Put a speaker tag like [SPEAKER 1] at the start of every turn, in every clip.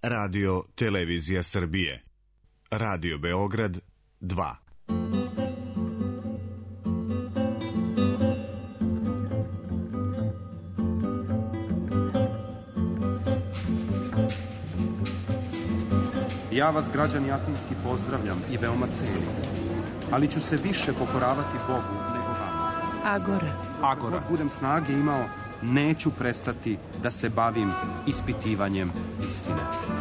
[SPEAKER 1] Radio Televizija Srbije. Radio Beograd 2.
[SPEAKER 2] Ja vas, građani Atinski, pozdravljam i veoma cenim, ali ću se više pokoravati Bogu nego vama. Agora. Dok budem snage imao, neću prestati da se bavim ispitivanjem istine.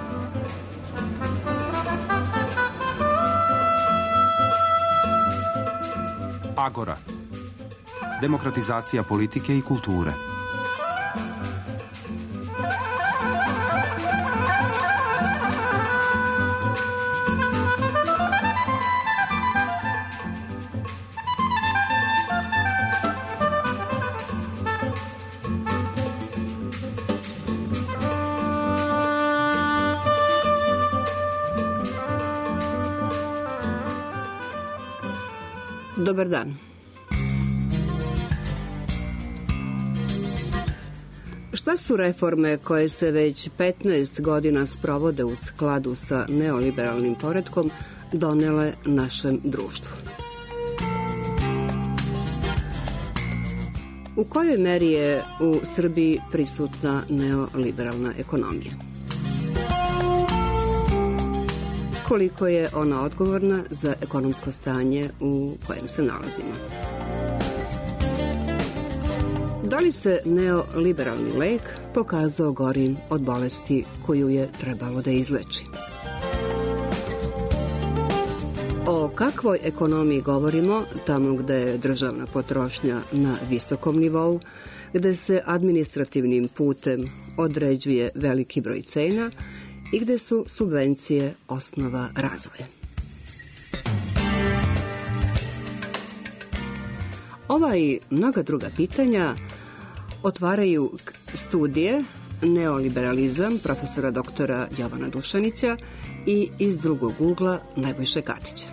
[SPEAKER 2] Agora. Demokratizacija politike i kulture.
[SPEAKER 3] Dobar dan. Šta su reforme koje se već 15 godina sprovode u skladu sa neoliberalnim poretkom donele našem društvu? U kojoj meri je u Srbiji prisutna neoliberalna ekonomija? Koliko je ona odgovorna za ekonomsko stanje u kojem se nalazimo? Da li se neoliberalni lek pokazao gorim od bolesti koju je trebalo da izleči? O kakvoj ekonomiji govorimo tamo gde je državna potrošnja na visokom nivou, gde se administrativnim putem određuje veliki broj cena i gde su subvencije osnova razvoja? Ova i mnoga druga pitanja otvaraju studije Neoliberalizam profesora doktora Jovana Dušanića i Iz drugog ugla Nebojše Katića.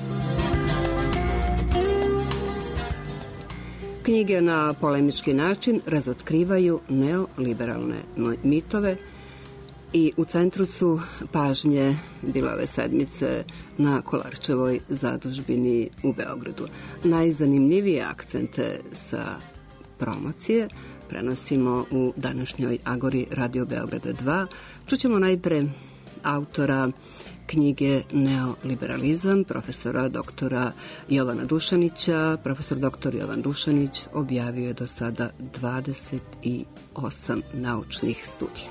[SPEAKER 3] Knjige na polemički način razotkrivaju neoliberalne mitove i u centru su pažnje bile ove sedmice na Kolarčevoj zadužbini u Beogradu. Najzanimljivije akcente sa promocije prenosimo u današnjoj Agori Radio Beograda 2. Čućemo najpre autora knjige Neoliberalizam, profesora doktora Jovana Dušanića. Profesor doktor Jovan Dušanić objavio je do sada 28 naučnih studija.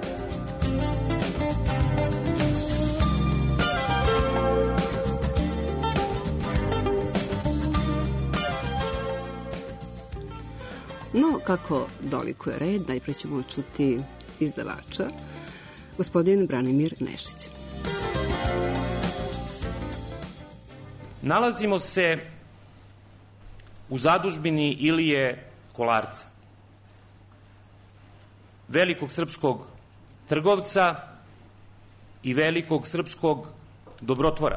[SPEAKER 3] No, kako dolikuje red, najpre ćemo čuti izdavača, gospodin Branimir Nešić.
[SPEAKER 4] Nalazimo se u zadužbini Ilije Kolarca, velikog srpskog trgovca i velikog srpskog dobrotvora.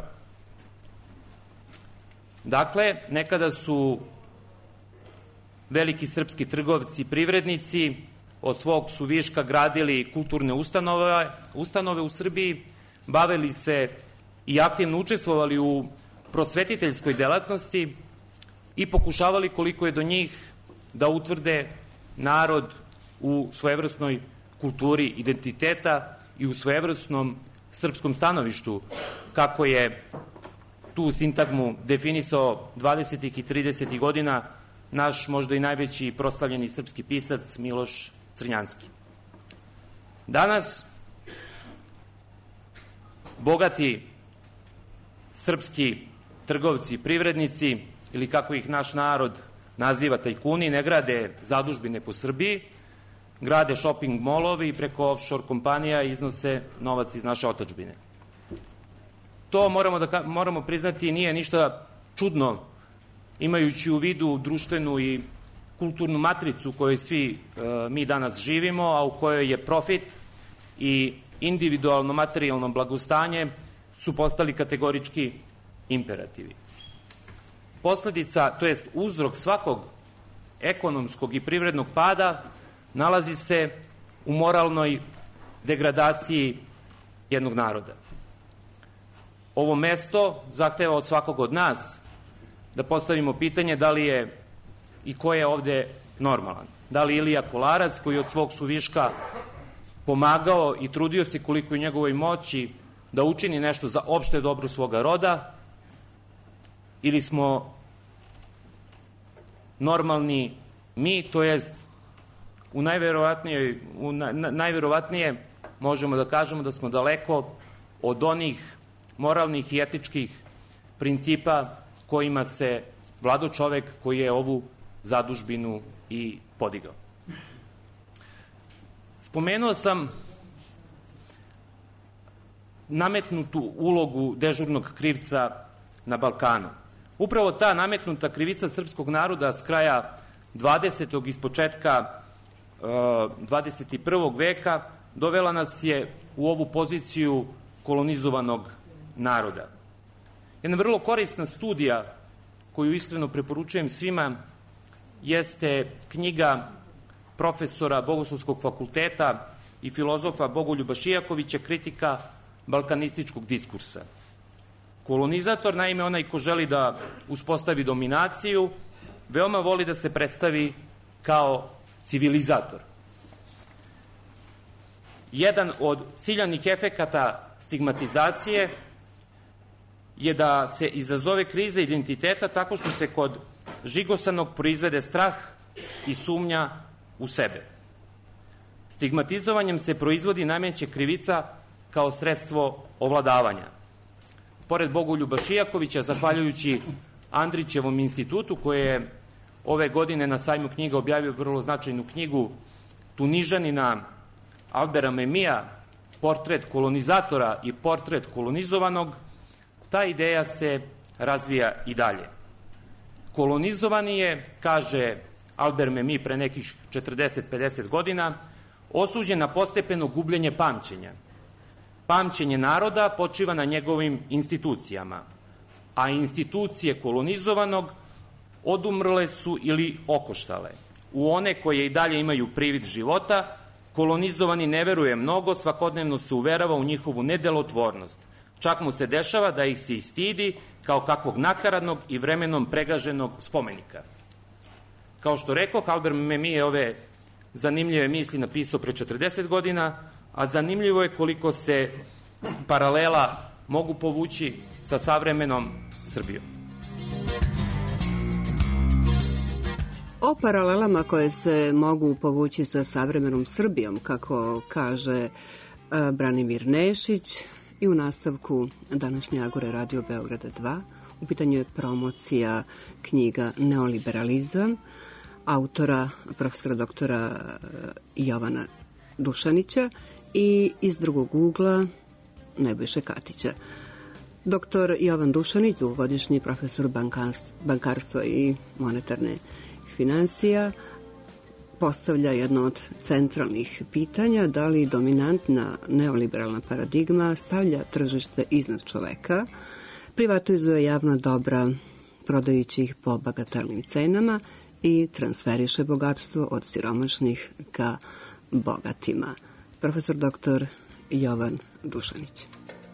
[SPEAKER 4] Dakle, nekada su veliki srpski trgovci i privrednici od svog su viška gradili kulturne ustanove u Srbiji, bavili se i aktivno učestvovali u prosvetiteljskoj delatnosti i pokušavali koliko je do njih da utvrde narod u svojevrsnoj kulturi identiteta i u svojevrsnom srpskom stanovištu, kako je tu sintagmu definisao 20. i 30. godina naš možda i najveći proslavljeni srpski pisac Miloš Crnjanski. Danas bogati srpski trgovci i privrednici, ili kako ih naš narod naziva tajkuni, ne grade zadužbine po Srbiji, grade shopping molovi i preko offshore kompanija iznose novac iz naše otadžbine. To moramo priznati nije ništa čudno, imajući u vidu društvenu i kulturnu matricu u kojoj svi mi danas živimo, a u kojoj je profit i individualno materijalno blagostanje su postali kategorički imperativi. Posledica, to jest uzrok svakog ekonomskog i privrednog pada nalazi se u moralnoj degradaciji jednog naroda. Ovo mesto zahteva od svakog od nas da postavimo pitanje da li je i ko je ovde normalan. Da li Ilija Kolarac, koji je od svog suviška pomagao i trudio se koliko je u njegovoj moći da učini nešto za opšte dobro svoga roda, ili smo normalni mi, to jest najverovatnije možemo da kažemo da smo daleko od onih moralnih i etičkih principa kojima se vladao čovek koji je ovu zadužbinu i podigao. Spomenuo sam nametnutu ulogu dežurnog krivca na Balkanu. Upravo ta nametnuta krivica srpskog naroda s kraja 20. i s početka 21. veka dovela nas je u ovu poziciju kolonizovanog naroda. Jedna vrlo korisna studija koju iskreno preporučujem svima jeste knjiga profesora Bogoslovskog fakulteta i filozofa Bogoljuba Šijakovića Kritika balkanističkog diskursa. Kolonizator, naime onaj ko želi da uspostavi dominaciju, veoma voli da se predstavi kao civilizator. Jedan od ciljanih efekata stigmatizacije je da se izazove kriza identiteta tako što se kod žigosanog proizvede strah i sumnja u sebe. Stigmatizovanjem se proizvodi nameće krivica kao sredstvo ovladavanja. Pored Bogoljuba Šijakovića, zahvaljujući Andrićevom institutu, koje je ove godine na sajmu knjiga objavio vrlo značajnu knjigu Tunižanina Albera Memija, Portret kolonizatora i portret kolonizovanog, ta ideja se razvija i dalje. Kolonizovani je, kaže Alber Memi pre nekih 40-50 godina, osuđen na postepeno gubljenje pamćenja. Pamćenje naroda počiva na njegovim institucijama, a institucije kolonizovanog odumrle su ili okoštale. U one koje i dalje imaju privid života, kolonizovani ne veruje mnogo, svakodnevno se uverava u njihovu nedelotvornost. Čak mu se dešava da ih se i stidi kao kakvog nakaradnog i vremenom pregaženog spomenika. Kao što rekoh, Albert Memmi je ove zanimljive misli napisao pre 40 godina, a zanimljivo je koliko se paralela mogu povući sa savremenom Srbijom.
[SPEAKER 3] O paralelama koje se mogu povući sa savremenom Srbijom, kako kaže Branimir Nešić, i u nastavku današnje Agore Radio Beograda 2, u pitanju je promocija knjiga Neoliberalizam, autora profesora doktora Jovana Dušanića i iz drugog ugla Nebojše Katića. Doktor Jovan Dušanić, dugogodišnji profesor bankarstva i monetarne financija, postavlja jedno od centralnih pitanja: da li dominantna neoliberalna paradigma stavlja tržište iznad čoveka, privatizuje javna dobra prodajući ih po bagatelnim cenama i transferiše bogatstvo od siromašnih ka bogatima. Profesor doktor Jovan Dušanić.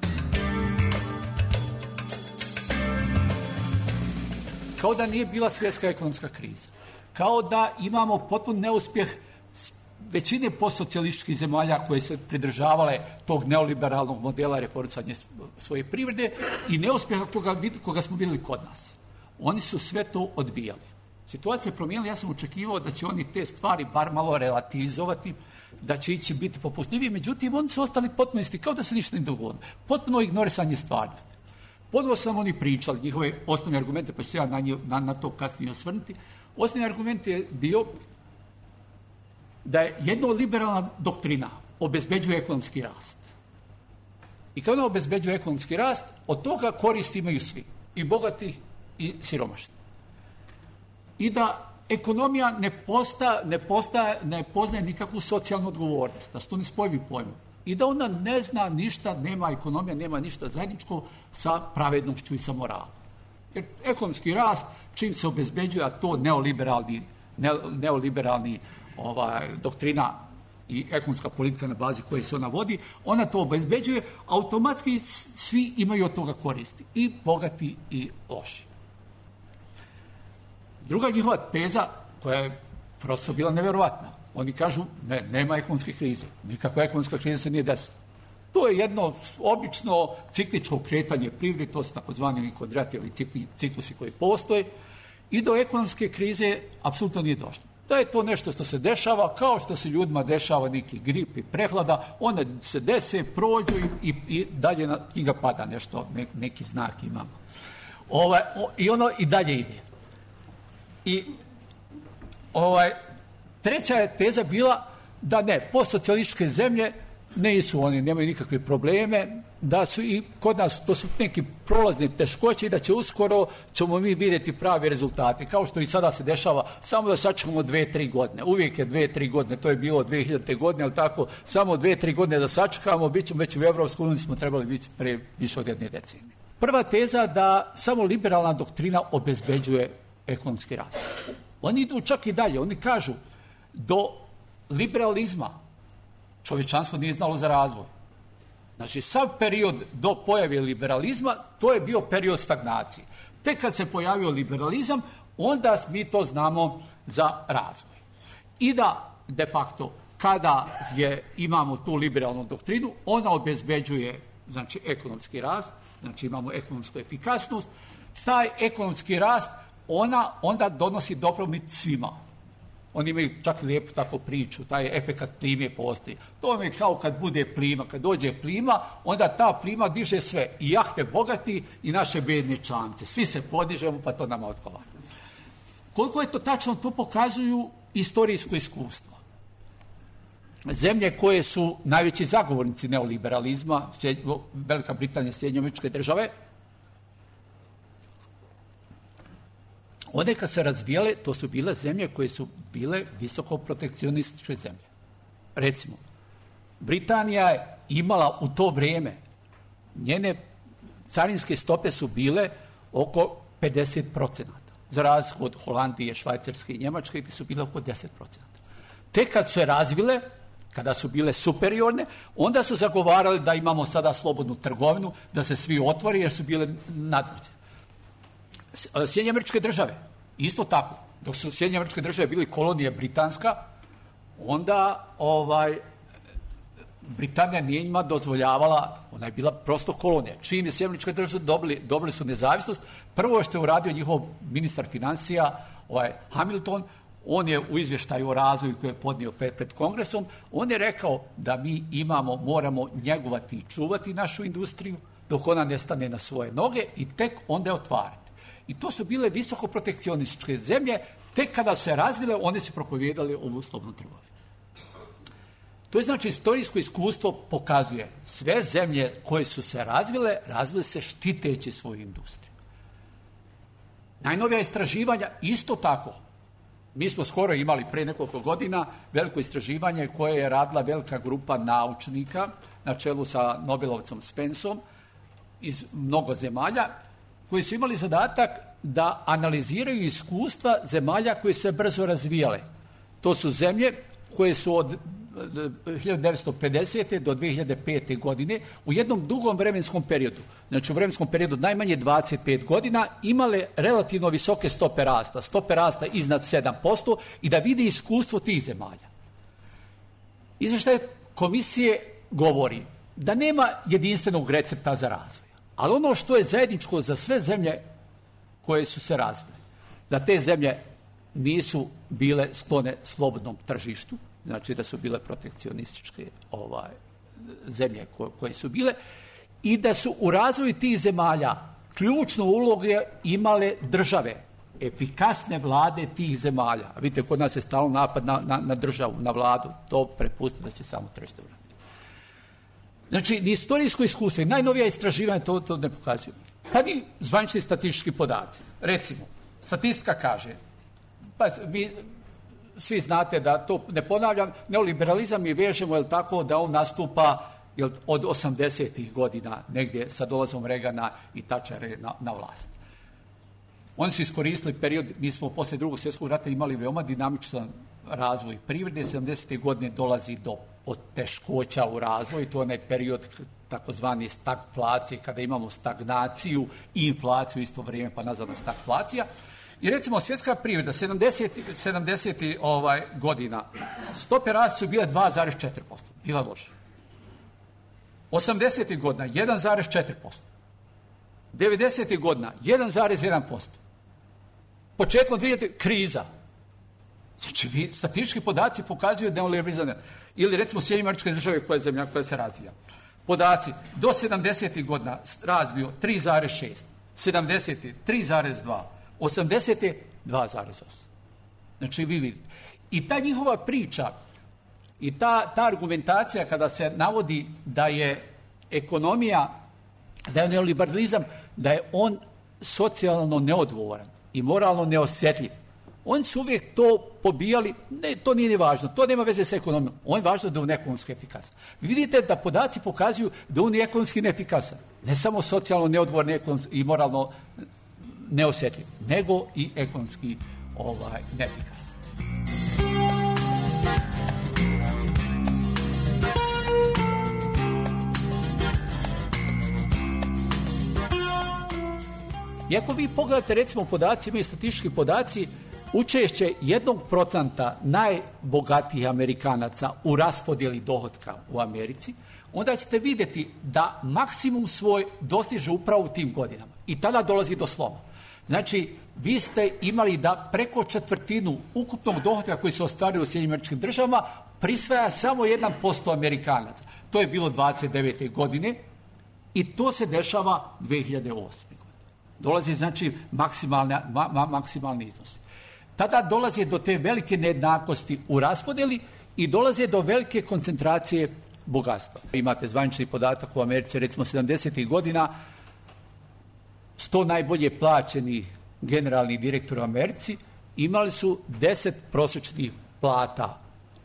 [SPEAKER 5] Kao da nije bila svjetska ekonomska kriza. Kao da imamo potpun neuspjeh većine postsocijalističkih zemalja koje se pridržavale tog neoliberalnog modela reformisanja svoje privrede i neuspjeha koga smo vidjeli kod nas. Oni su sve to odbijali. Situacija je promijenila, ja sam očekivao da će oni te stvari bar malo relativizovati, da će ići biti popustljivi, međutim oni su ostali potpuno isti, kao da se ništa ne dogodilo. Potpuno ignorisanje stvarnosti. Ponovo sam oni pričali, njihove osnovne argumente, pa ću se ja na to kasnije osvrnuti. Osnovni argument je bio da je jedna liberalna doktrina obezbeđuje ekonomski rast. I kada ona obezbeđuje ekonomski rast, od toga koristi imaju svi, i bogati i siromašni. I da ekonomija ne poznaje nikakvu socijalnu odgovornost, da su to nespojivi pojmovi. I da ona ne zna ništa, ekonomija nema ništa zajedničko sa pravednošću i sa moralom. Jer ekonomski rast, čim se obezbeđuje, a to neoliberalni doktrina i ekonomska politika na bazi koje se ona vodi, ona to obezbeđuje, automatski svi imaju od toga koristi, i bogati i loši. Druga njihova teza, koja je prosto bila nevjerovatna, oni kažu, nema ekonomske krize, nikakva ekonomska kriza se nije desila. To je jedno obično cikličko kretanje privrede, to su takozvani kvadratni ciklusi koji postoje, i do ekonomske krize apsolutno nije došlo. Da je to nešto što se dešava, kao što se ljudima dešava neki grip i prehlada, one se dese, prođu i dalje na njega pada nešto, neki znak imamo. I ono i dalje ide. I treća je teza bila da ne, postsocijalističke zemlje nisu one, nemaju nikakve probleme, da su i kod nas, to su neki prolazne teškoće i da će uskoro ćemo mi vidjeti pravi rezultate, kao što i sada se dešava, samo da sačekamo 2-3 godine. Uvijek je 2-3 godine, to je bilo 2000. godine, ali tako, samo 2-3 godine da sačekamo, bit ćemo već u Evropskoj uniji, smo trebali biti pre više od 1 decenije. Prva teza da samo liberalna doktrina obezbeđuje ekonomski rast. Oni idu čak i dalje, oni kažu do liberalizma čovječanstvo nije znalo za razvoj. Znači, sav period do pojave liberalizma, to je bio period stagnacije. Tek kad se pojavio liberalizam, onda mi to znamo za razvoj. I da, de facto, kada imamo tu liberalnu doktrinu, ona obezbeđuje, znači, ekonomski rast, znači imamo ekonomsku efikasnost, taj ekonomski rast, onda donosi dobrobit svima. Oni imaju čak lijepu tako priču, taj efekat plime postoji. To je kao kad bude plima, kad dođe plima, onda ta plima diže sve, i jahte bogati i naše bedne čamce. Svi se podižemo, pa to nama odgovara. Koliko je to tačno, to pokazuju istorijsko iskustvo. Zemlje koje su najveći zagovornici neoliberalizma, Velika Britanija, Sjedinjene Američke Države, one kad se razvijale, to su bile zemlje koje su bile visoko protekcionističke zemlje. Recimo, Britanija je imala u to vrijeme, njene carinske stope su bile oko 50%, za razliku od Holandije, Švajcarske i Njemačke, gdje su bile oko 10%. Tek kad su se razvile, kada su bile superiorne, onda su zagovarali da imamo sada slobodnu trgovinu, da se svi otvori jer su bile nadmoćne. Sjedinjene Američke Države, isto tako, dok su Sjedinjene Američke Države bili kolonije britanska, onda Britanija nije njima dozvoljavala, ona je bila prosto kolonija. Čim je Sjedinjene Američke Države dobili su nezavisnost, prvo što je uradio njihov ministar financija, Hamilton, on je u izvještaju o razvoju koji je podnio pred Kongresom, on je rekao da mi moramo njegovati i čuvati našu industriju dok ona ne stane na svoje noge i tek onda je otvarati. I to su bile visoko protekcionističke zemlje, tek kada su se razvile, one su propovijedali ovu slobodnu trgovinu. To je znači istorijsko iskustvo pokazuje sve zemlje koje su se razvile se štiteći svoju industriju. Najnovija istraživanja isto tako. Mi smo skoro imali pre nekoliko godina veliko istraživanje koje je radila velika grupa naučnika na čelu sa Nobelovcom Spenceom iz mnogo zemalja, koji su imali zadatak da analiziraju iskustva zemalja koje se brzo razvijale. To su zemlje koje su od 1950. do 2005. godine u jednom dugom vremenskom periodu, znači u vremenskom periodu najmanje 25 godina, imale relativno visoke stope rasta iznad 7% i da vide iskustvo tih zemalja. Izvještaj komisije govori da nema jedinstvenog recepta za razvoj. Ali ono što je zajedničko za sve zemlje koje su se razvile, da te zemlje nisu bile sklone slobodnom tržištu, znači da su bile protekcionističke zemlje koje su bile, i da su u razvoju tih zemalja ključnu ulogu imale države, efikasne vlade tih zemalja. A vidite, kod nas je stalno napad na državu, na vladu, to prepustiti da će samo tržište uraditi. Znači, ni istorijsko iskustvo i najnovija istraživanja to ne pokazuju. Pa ni zvanični statistički podaci. Recimo, statistika kaže, pa vi svi znate da to ne ponavljam, neoliberalizam je vežemo, jel tako, da on nastupa od 80-ih godina, negdje sa dolazom Reagana i Thatchera na vlast. Oni su iskoristili period, mi smo posle Drugog svjetskog rata imali veoma dinamičan razvoj privrede, 70. godine dolazi do poteškoća u razvoju, to je onaj period takozvani stagflacije, kada imamo stagnaciju i inflaciju isto vrijeme, pa nazadno stagflacija. I recimo svjetska privreda 70. Godina stope rasta su bile 2,4%, bila loša. 80. godina 1,4%. 90. godina 1,1%. Početkom 2000. kriza. Znači, statistički podaci pokazuju neoliberalizam. Ili recimo Sjedinjene Američke Države koja je zemlja koja se razvija. Podaci do 70. godina rast bio 3,6, 70. 3,2, 80. 2,8. Znači, vi vidite. I ta njihova priča i ta argumentacija kada se navodi da je ekonomija, da je neoliberalizam, da je on socijalno neodgovoran i moralno neosjetljiv. Oni su uvijek to pobijali, ne, to nije ni važno, to nema veze sa ekonomijom. On je važno da je on ekonomski efikasan. Vi vidite da podaci pokazuju da on je ekonomski neefikasan. Ne samo socijalno neodgovoran i moralno neosjetljiv, nego i ekonomski neefikasan. I ako vi pogledate recimo podaci, imaju statistički podaci, učešće 1% najbogatijih Amerikanaca u raspodjeli dohotka u Americi, onda ćete vidjeti da maksimum svoj dostiže upravo u tim godinama. I tada dolazi do sloma. Znači, vi ste imali da preko četvrtinu ukupnog dohotka koji se ostvario u Sjedinjenim Američkim Državama prisvaja samo 1% Amerikanaca. To je bilo 29. godine i to se dešava 2008. godine. Dolazi, znači, maksimalni iznos. Tada dolazi do te velike nejednakosti u raspodjeli i dolaze do velike koncentracije bogatstva. Imate zvanični podatak u Americi, recimo 70. godina, 100 najbolje plaćenih generalnih direktora u Americi imali su 10 prosječnih plata,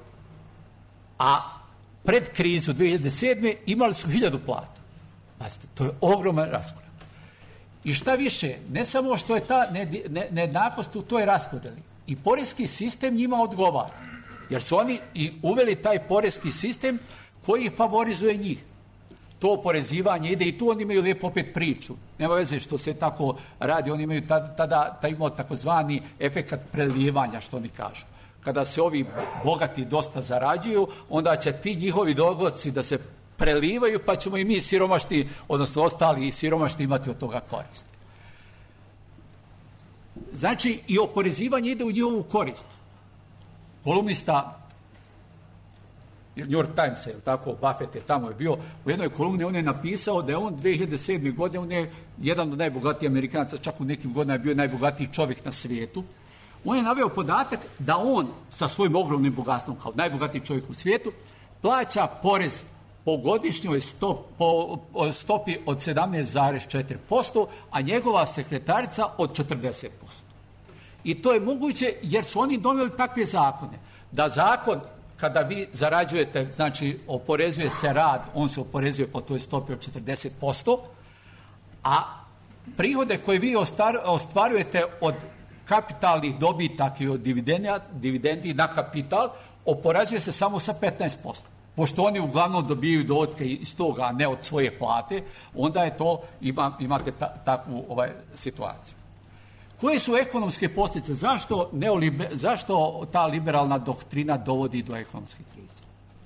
[SPEAKER 5] a pred krizu 2007. imali su 1000 plata. Pazite, to je ogroman raskorak. I šta više, ne samo što je ta nejednakost u toj raspodjeli, i poreski sistem njima odgovara. Jer su oni i uveli taj poreski sistem koji favorizuje njih. To oporezivanje ide i tu oni imaju lijepo opet priču. Nema veze što se tako radi, oni imaju tada imao takozvani efekat prelijevanja, što oni kažu. Kada se ovi bogati dosta zarađuju, onda će ti njihovi dohodci da se prelivaju, pa ćemo i mi siromašni, odnosno ostali siromašni imati od toga korist. Znači, i oporezivanje ide u njihovu korist. Kolumnista New York Timesa, tako, Buffett je tamo je bio, u jednoj kolumni on je napisao da je on 2007. godine, on je jedan od najbogatijih Amerikanaca, čak u nekim godinama je bio najbogatiji čovjek na svijetu. On je naveo podatak da on sa svojim ogromnim bogatstvom, kao najbogatiji čovjek u svijetu, plaća porez po godišnjoj stopi od 17,4%, a njegova sekretarica od 40%. I to je moguće jer su oni donijeli takve zakone. Da zakon, kada vi zarađujete, znači oporezuje se rad, on se oporezuje po toj stopi od 40%, a prihode koje vi ostvarujete od kapitalnih dobitaka i od dividendi na kapital, oporezuje se samo sa 15%. Pošto oni uglavnom dobijaju dohotke iz toga, a ne od svoje plate, onda je to, imate takvu situaciju. Koje su ekonomske posljedice? Zašto ta liberalna doktrina dovodi do ekonomske krize?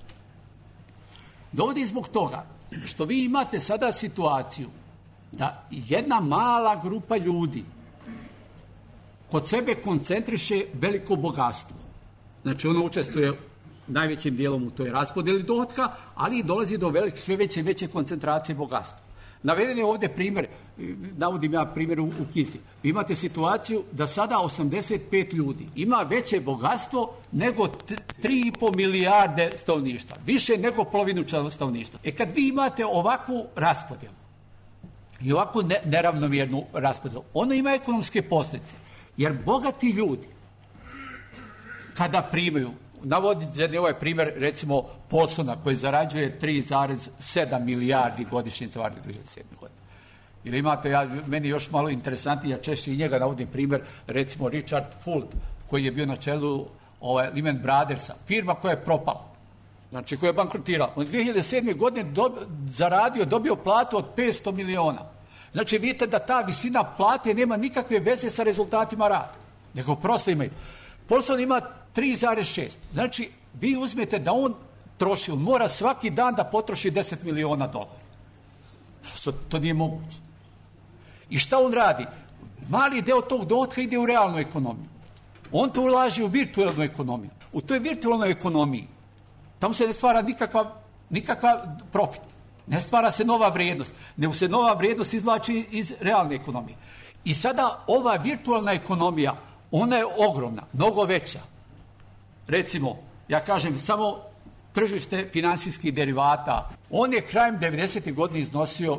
[SPEAKER 5] Dovodi zbog toga što vi imate sada situaciju da jedna mala grupa ljudi kod sebe koncentriše veliko bogatstvo. Znači ono učestvuje najvećim dijelom u toj raspodjeli dohotka, ali i dolazi do sve veće i veće koncentracije bogatstva. Naveden je ovdje primjer, navodim ja primjer u knjizi. Vi imate situaciju da sada 85 ljudi ima veće bogatstvo nego 3,5 milijarde stanovništva. Više nego polovinu stanovništva. Kad vi imate ovakvu raspodjelu i ovakvu neravnomjernu raspodjelu, ono ima ekonomske posljedice. Jer bogati ljudi, kada primaju, navodite ovaj primjer, recimo, Paulsona koji zarađuje 3,7 milijardi godišnje za 2007. godine. Ili imate, meni još malo interesantniji, ja češće i njega navodim primjer, recimo Richard Fuld, koji je bio na čelu Lehman Brothersa, firma koja je propala, znači koja je bankrotirala. On 2007. godine dobio platu od 500 miliona. Znači vidite da ta visina plate nema nikakve veze sa rezultatima rada, nego prosto imaju. Paulson ima 3,6. Znači vi uzmete da on troši, on mora svaki dan da potroši $10 miliona. Prosto to nije moguće. I šta on radi? Mali deo tog dohotka ide u realnu ekonomiju. On to ulaži u virtualnu ekonomiju. U toj virtualnoj ekonomiji tamo se ne stvara nikakva profit. Ne stvara se nova vrijednost, nego se nova vrijednost izvlači iz realne ekonomije. I sada ova virtualna ekonomija, ona je ogromna, mnogo veća. Recimo, ja kažem, samo tržište finansijskih derivata, on je krajem 90. godine iznosio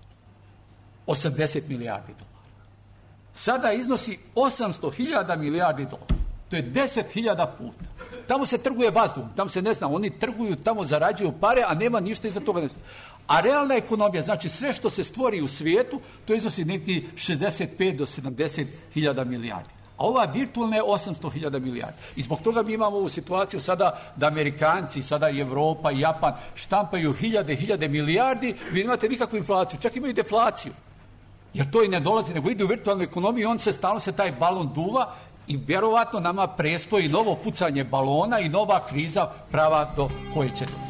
[SPEAKER 5] 80 milijardi dolara. Sada iznosi 800.000 milijardi dolara. To je 10.000 puta. Tamo se trguje vazduhom, tamo se ne zna, oni trguju, tamo zarađuju pare, a nema ništa iza toga. A realna ekonomija, znači sve što se stvori u svijetu, to iznosi neki 65 do 70.000 milijardi. A ova virtualna je 800.000 milijardi. I zbog toga mi imamo ovu situaciju sada da Amerikanci, sada i Evropa i Japan štampaju hiljade milijardi, vi nemate nikakvu inflaciju, čak imaju deflaciju. Jer to i ne dolazi, nego ide u virtualnu ekonomiju i on se stalno taj balon duva i vjerovatno nama prestoji novo pucanje balona i nova kriza prava do koje će doći.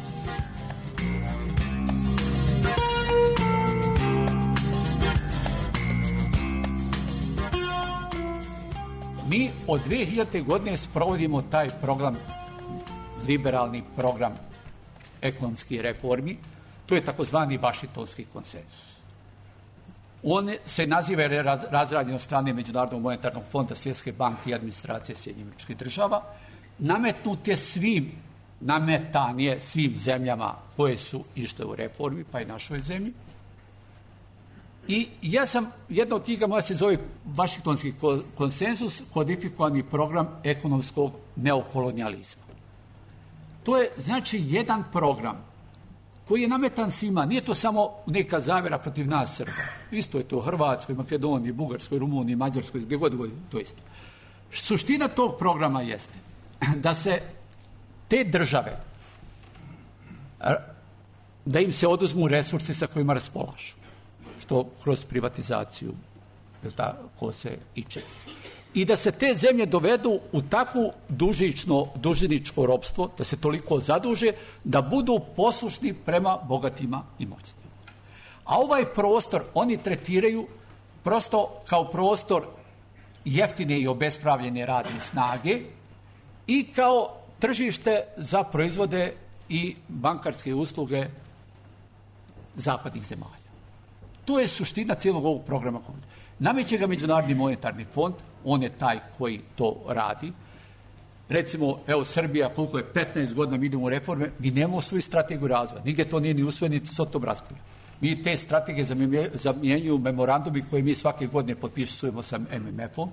[SPEAKER 5] Mi od 2000. godine sprovodimo taj program, liberalni program ekonomskih reformi, to je takozvani Vašingtonski konsenzus. On se naziva razrađen od strane Međunarodnog monetarnog fonda, Svjetske banke i administracije Sjedinjenih Američkih Država, nametan je svim zemljama koje su išle u reformi, pa i našoj zemlji. I ja sam, jedna od tih moja se zove Vašingtonski konsenzus, kodifikovani program ekonomskog neokolonijalizma. To je znači jedan program koji je nametan svima. Nije to samo neka zavjera protiv nas Srba. Isto je to u Hrvatskoj, Makedoniji, Bugarskoj, Rumuniji, Mađarskoj, gdje god to isto. Suština tog programa jeste da se te države, da im se oduzmu resursi sa kojima raspolažu, što kroz privatizaciju tako se i čini. I da se te zemlje dovedu u takvu dužničko ropstvo, da se toliko zaduže, da budu poslušni prema bogatima i moćnima. A ovaj prostor oni tretiraju prosto kao prostor jeftine i obespravljene radne snage i kao tržište za proizvode i bankarske usluge zapadnih zemalja. To je suština cijelog ovog programa. Nameće ga Međunarodni monetarni fond, on je taj koji to radi. Recimo, evo Srbija, koliko je 15 godina mi idemo u reforme, mi nemamo svoju strategiju razvoja. Nigdje to nije ni usvojeno, niti se o tom raspravlja. Mi te strategije zamjenjuju memorandumi koje mi svake godine potpisujemo sa MMF-om.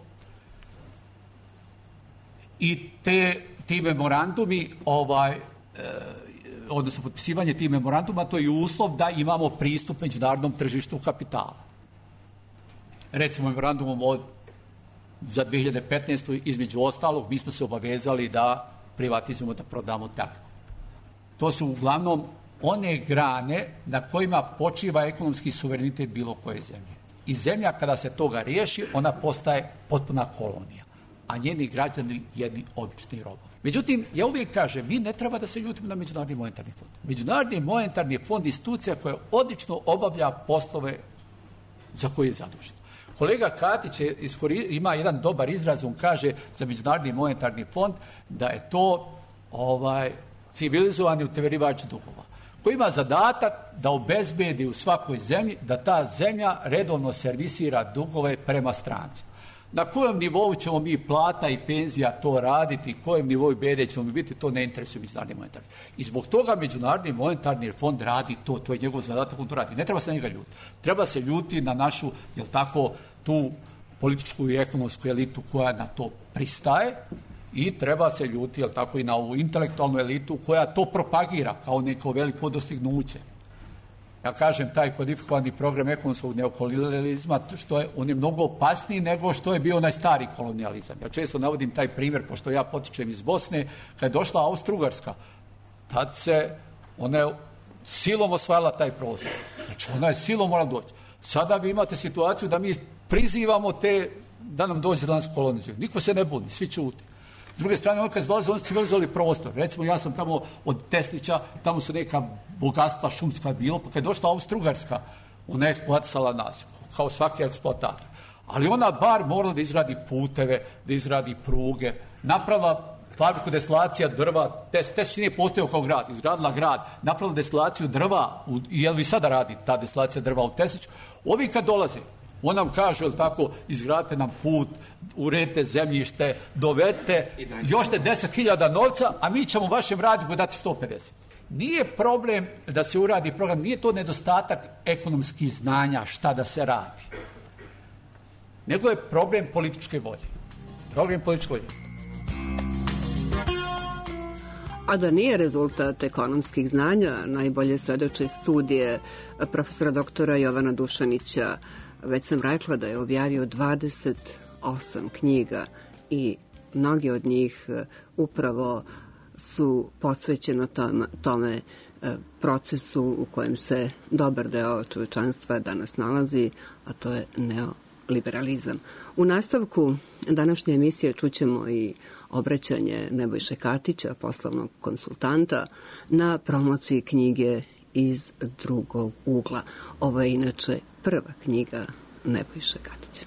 [SPEAKER 5] I ti memorandumi, odnosno potpisivanje tih memoranduma, to je uslov da imamo pristup međunarodnom tržištu kapitala. Recimo, memorandumom za 2015. između ostalog, mi smo se obavezali da privatizujemo, da prodamo Telekom. To su uglavnom one grane na kojima počiva ekonomski suverenitet bilo koje zemlje. I zemlja, kada se toga riješi, ona postaje potpuna kolonija, a njeni građani jedni obični robovi. Međutim, ja uvijek kažem, mi ne treba da se ljutimo na Međunarodni monetarni fond. Međunarodni monetarni fond je institucija koja odlično obavlja poslove za koje je zadužen. Kolega Katić ima jedan dobar izraz, on kaže za Međunarodni monetarni fond da je to civilizovani utjerivač dugova, koji ima zadatak da obezbedi u svakoj zemlji da ta zemlja redovno servisira dugove prema strancima. Na kojem nivou ćemo mi plata i penzija to raditi, kojem nivou BD ćemo mi biti, to ne interesuje Međunarodni monetarni. I zbog toga Međunarodni monetarni fond radi to je njegov zadatak, on to radi. Ne treba se na njega ljuti. Treba se ljuti na našu, tu političku i ekonomsku elitu koja na to pristaje i treba se ljuti, i na ovu intelektualnu elitu koja to propagira kao neko veliko dostignuće. Ja kažem, taj kodifikovani program ekonomskog neokolonijalizma, on je mnogo opasniji nego što je bio onaj stari kolonijalizam. Ja često navodim taj primjer, pošto ja potičem iz Bosne, kad je došla Austro-Ugarska, tad ona je silom osvajala taj prostor. Znači, ona je silom morala doći. Sada vi imate situaciju da mi prizivamo da nam dođe da nas kolonizuju. Niko se ne buni, svi ćuti. S druge strane, on kad se dolaze, oni su civilizovali prostor. Recimo, ja sam tamo od Teslića, tamo su neka bogatstva šumska bilo, pa kad je došla Austro-Ugarska, ona je eksploatisala nas, kao svaki eksploatator. Ali ona bar morala da izradi puteve, da izradi pruge, napravila fabriku destilacija drva, Teslić nije postojao kao grad, izgradila grad, napravila destilaciju drva, jel vi sada radi ta destilacija drva u Tesliću? Ovi kad dolaze, on nam kaže, tako, izgradite nam put, uredite zemljište, dovedite, još te 10.000 novca, a mi ćemo vašem radniku dati 150. Nije problem da se uradi program, nije to nedostatak ekonomskih znanja šta da se radi. Nego je problem političke volje. Problem političke volje.
[SPEAKER 3] A da nije rezultat ekonomskih znanja, najbolje svedoče studije profesora doktora Jovana Dušanića. Već sam rekla da je objavio 28 knjiga i mnogi od njih upravo su posvećeno tome procesu u kojem se dobar deo čovečanstva danas nalazi, a to je neoliberalizam. U nastavku današnje emisije čućemo i obraćanje Nebojše Katića, poslovnog konsultanta, na promociji knjige Iz drugog ugla. Ovo je inače prva knjiga Nebojše Katića.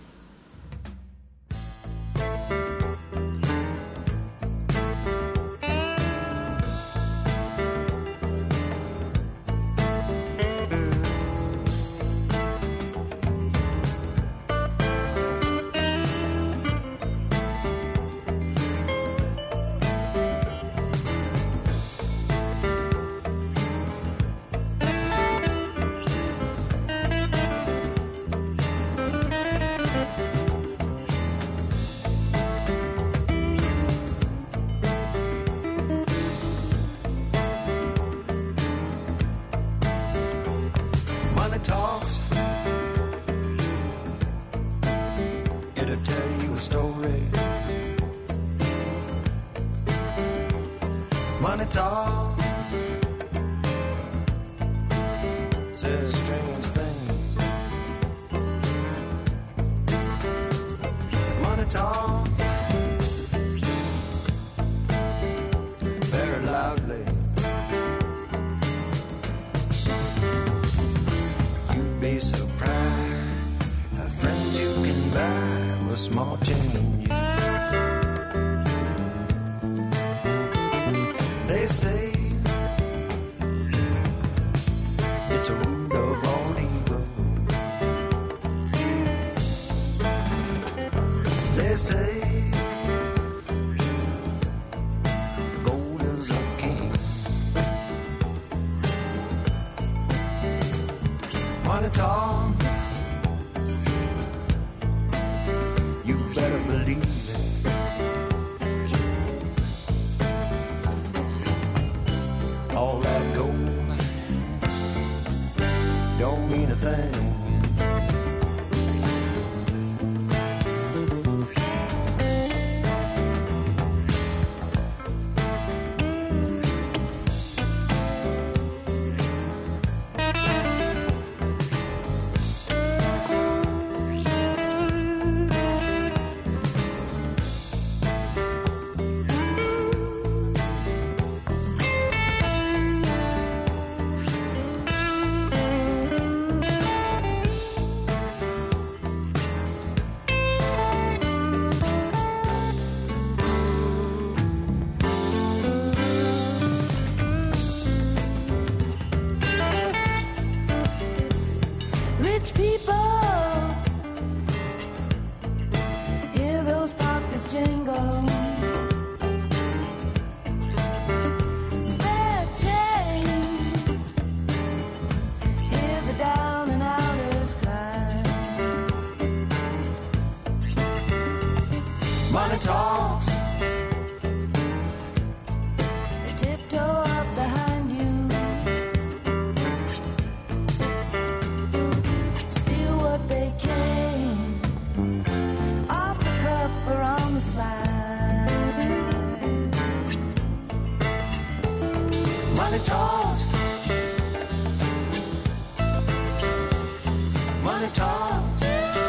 [SPEAKER 6] Money talks.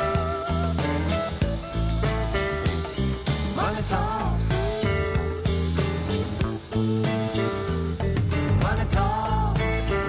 [SPEAKER 6] Money talks. Money talks.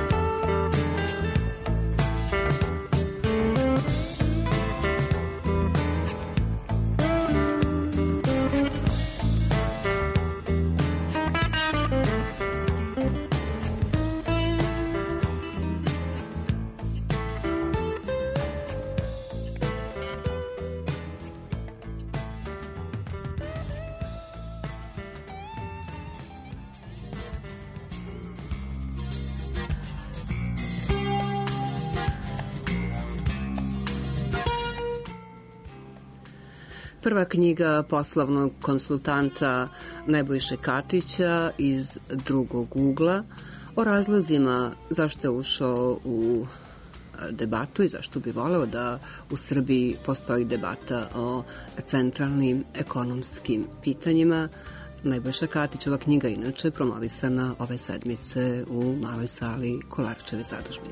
[SPEAKER 3] Prva knjiga poslovnog konsultanta Nebojše Katića iz drugog ugla o razlozima zašto je ušao u debatu i zašto bi voleo da u Srbiji postoji debata o centralnim ekonomskim pitanjima. Nebojša Katićeva knjiga inače promovisana ove sedmice u maloj sali Kolarčeve zadužbine.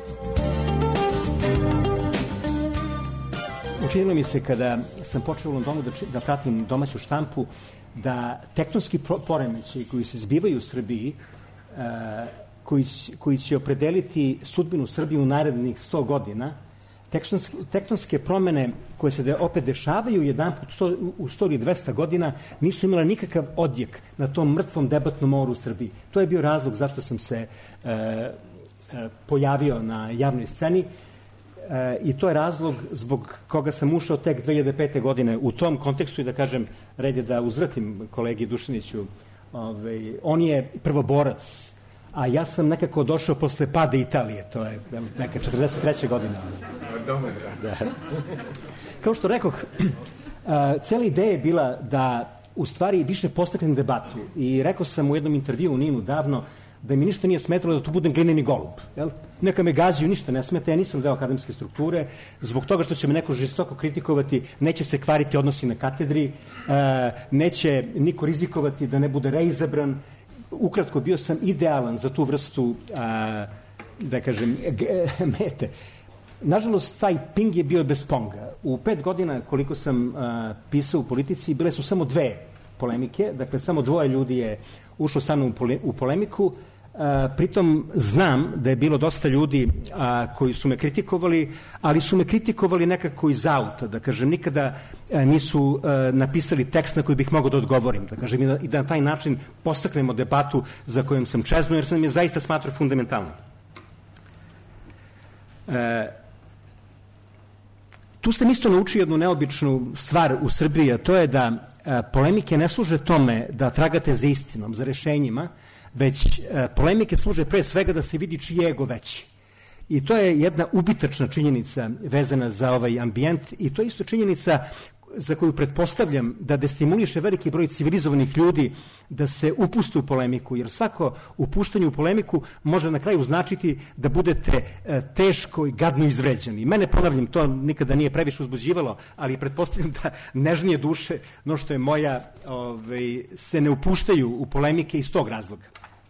[SPEAKER 7] Učinilo mi se kada sam počeo u Londonu da pratim domaću štampu da tektonski poremećaji koji se zbivaju u Srbiji, koji će opredeliti sudbinu Srbije u narednih 100 godina, tektonske promene koje se opet dešavaju jedanput u 100 ili 200 godina nisu imala nikakav odjek na tom mrtvom debatnom moru u Srbiji. To je bio razlog zašto sam se pojavio na javnoj sceni. I to je razlog zbog koga sam ušao tek 2005. godine u tom kontekstu i da kažem, red je da uzvratim kolegi Dušaniću, on je prvoborac, a ja sam nekako došao posle pada Italije, to je neka 43. godina. Da. Kao što rekoh, cela ideja je bila da u stvari više postaknem debatu i rekao sam u jednom intervju u Ninu davno da mi ništa nije smetalo da tu budem glineni golub. Jel? Neka me gaziju, ništa ne smeta, ja nisam deo akademske strukture, zbog toga što će me neko žestoko kritikovati, neće se kvariti odnosi na katedri, neće niko rizikovati da ne bude reizabran. Ukratko, bio sam idealan za tu vrstu, da kažem, mete. Nažalost, taj ping je bio bez ponga. U 5 godina koliko sam pisao u politici, bile su samo 2 polemike, dakle, samo 2 ljudi je ušlo sa mnom u polemiku, pritom znam da je bilo dosta ljudi koji su me kritikovali, ali su me kritikovali nekako iz auta, da kažem, nikada nisu napisali tekst na koji bih mogao da odgovorim, da kažem, i da na taj način postaknemo debatu za kojom sam čeznuo, jer sam je zaista smatrao fundamentalno. Tu sam isto naučio jednu neobičnu stvar u Srbiji, a to je da polemike ne služe tome da tragate za istinom, za rešenjima, već polemike služe pre svega da se vidi čiji je ego veći. I to je jedna ubitačna činjenica vezana za ovaj ambijent i to je isto činjenica za koju pretpostavljam da destimuliše veliki broj civilizovanih ljudi da se upuste u polemiku, jer svako upuštanje u polemiku može na kraju značiti da budete teško i gadno izvređeni. Mene, ponavljam, to nikada nije previše uzbuđivalo, ali pretpostavljam da nežnije duše, no što je moja, se ne upuštaju u polemike iz tog razloga.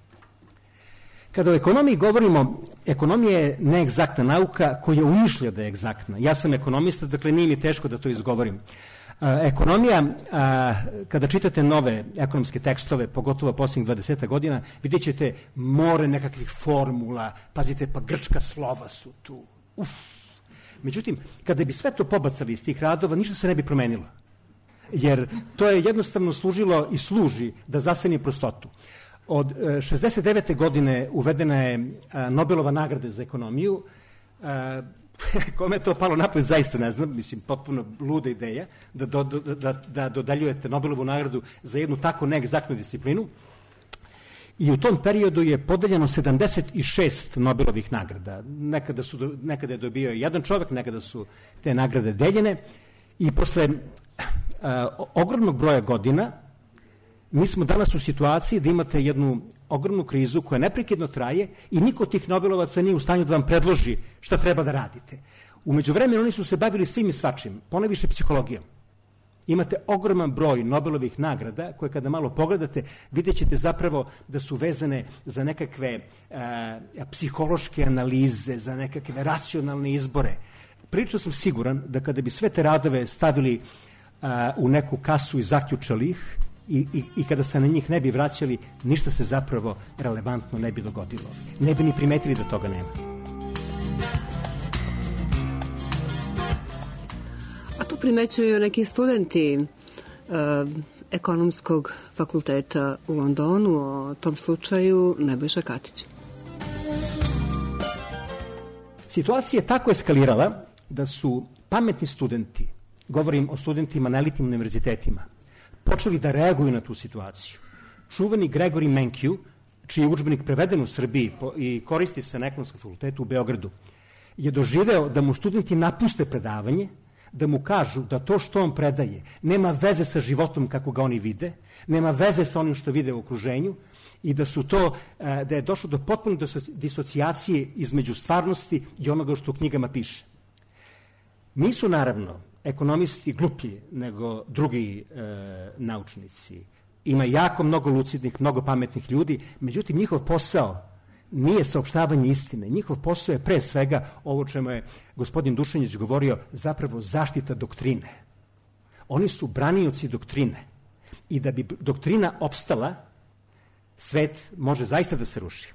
[SPEAKER 7] Kada o ekonomiji govorimo, ekonomija je neegzaktna nauka koja umišlja da je egzaktna. Ja sam ekonomista, dakle nije mi teško da to izgovorim. Ekonomija, kada čitate nove ekonomske tekstove, pogotovo posljednjih 20 godina, vidjet ćete more nekakvih formula, pazite, pa grčka slova su tu. Međutim, kada bi sve to pobacali iz tih radova, ništa se ne bi promenilo. Jer to je jednostavno služilo i služi da zaseni prostotu. Od 69. godine uvedena je Nobelova nagrada za ekonomiju. Kome je to palo napad, zaista ne znam, mislim, potpuno luda ideja da dodaljujete Nobelovu nagradu za jednu tako neegzaktnu disciplinu. I u tom periodu je podeljeno 76 Nobelovih nagrada. Nekada je dobio jedan čovek, nekada su te nagrade deljene i posle ogromnog broja godina mi smo danas u situaciji da imate jednu ogromnu krizu koja neprekidno traje i niko od tih Nobelovaca nije u stanju da vam predloži šta treba da radite. U međuvremenu oni su se bavili svim i svačim, ponajviše psihologijom. Imate ogroman broj Nobelovih nagrada koje kada malo pogledate vidjet ćete zapravo da su vezane za nekakve psihološke analize, za nekakve racionalne izbore. prilično sam siguran da kada bi sve te radove stavili u neku kasu i zaključali ih i kada se na njih ne bi vraćali, ništa se zapravo relevantno ne bi dogodilo. Ne bi ni primetili da toga nema.
[SPEAKER 3] A to primećuju neki studenti ekonomskog fakulteta u Londonu, o tom slučaju Nebojša Katić.
[SPEAKER 7] Situacija je tako eskalirala da su pametni studenti, govorim o studentima na elitnim univerzitetima, počeli da reaguju na tu situaciju. Čuveni Gregory Mankiw, čiji je udžbenik preveden u Srbiji i koristi se na ekonomskom fakultetu u Beogradu, je doživeo da mu studenti napuste predavanje, da mu kažu da to što on predaje nema veze sa životom kako ga oni vide, nema veze sa onim što vide u okruženju i da je došlo do potpune disocijacije između stvarnosti i onoga što u knjigama piše. Nisu naravno ekonomisti gluplji nego drugi naučnici. Ima jako mnogo lucidnih, mnogo pametnih ljudi, međutim njihov posao nije saopštavanje istine. Njihov posao je pre svega ovo čemu je gospodin Dušanjić govorio, zapravo zaštita doktrine. Oni su branioci doktrine. I da bi doktrina opstala, svet može zaista da se ruši.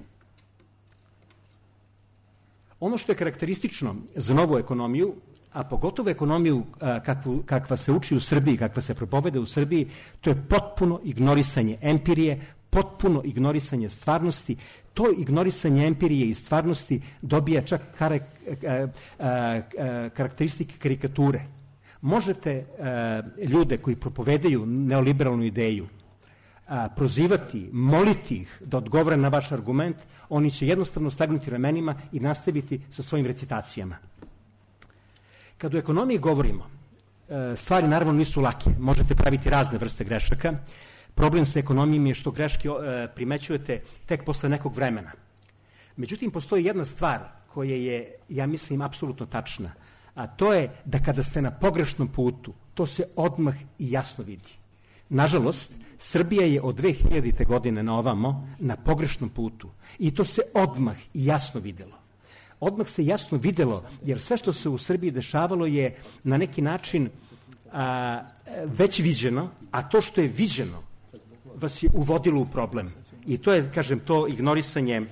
[SPEAKER 7] Ono što je karakteristično za novu ekonomiju, a pogotovo ekonomiju kakva se uči u Srbiji, kakva se propoveda u Srbiji, to je potpuno ignorisanje empirije, potpuno ignorisanje stvarnosti. To ignorisanje empirije i stvarnosti dobija čak karakteristike karikature. Možete ljude koji propovedaju neoliberalnu ideju prozivati, moliti ih da odgovore na vaš argument, oni će jednostavno stagnuti ramenima i nastaviti sa svojim recitacijama. Kad o ekonomiji govorimo, stvari naravno nisu lake. Možete praviti razne vrste grešaka. Problem sa ekonomijom je što greške primećujete tek posle nekog vremena. Međutim, postoji jedna stvar koja je, ja mislim, apsolutno tačna, a to je da kada ste na pogrešnom putu, to se odmah i jasno vidi. Nažalost, Srbija je od 2000. godine na ovamo na pogrešnom putu i to se odmah i jasno videlo. Odmah se jasno videlo, jer sve što se u Srbiji dešavalo je na neki način već viđeno, a to što je viđeno vas je uvodilo u problem. I to je, kažem, to ignorisanje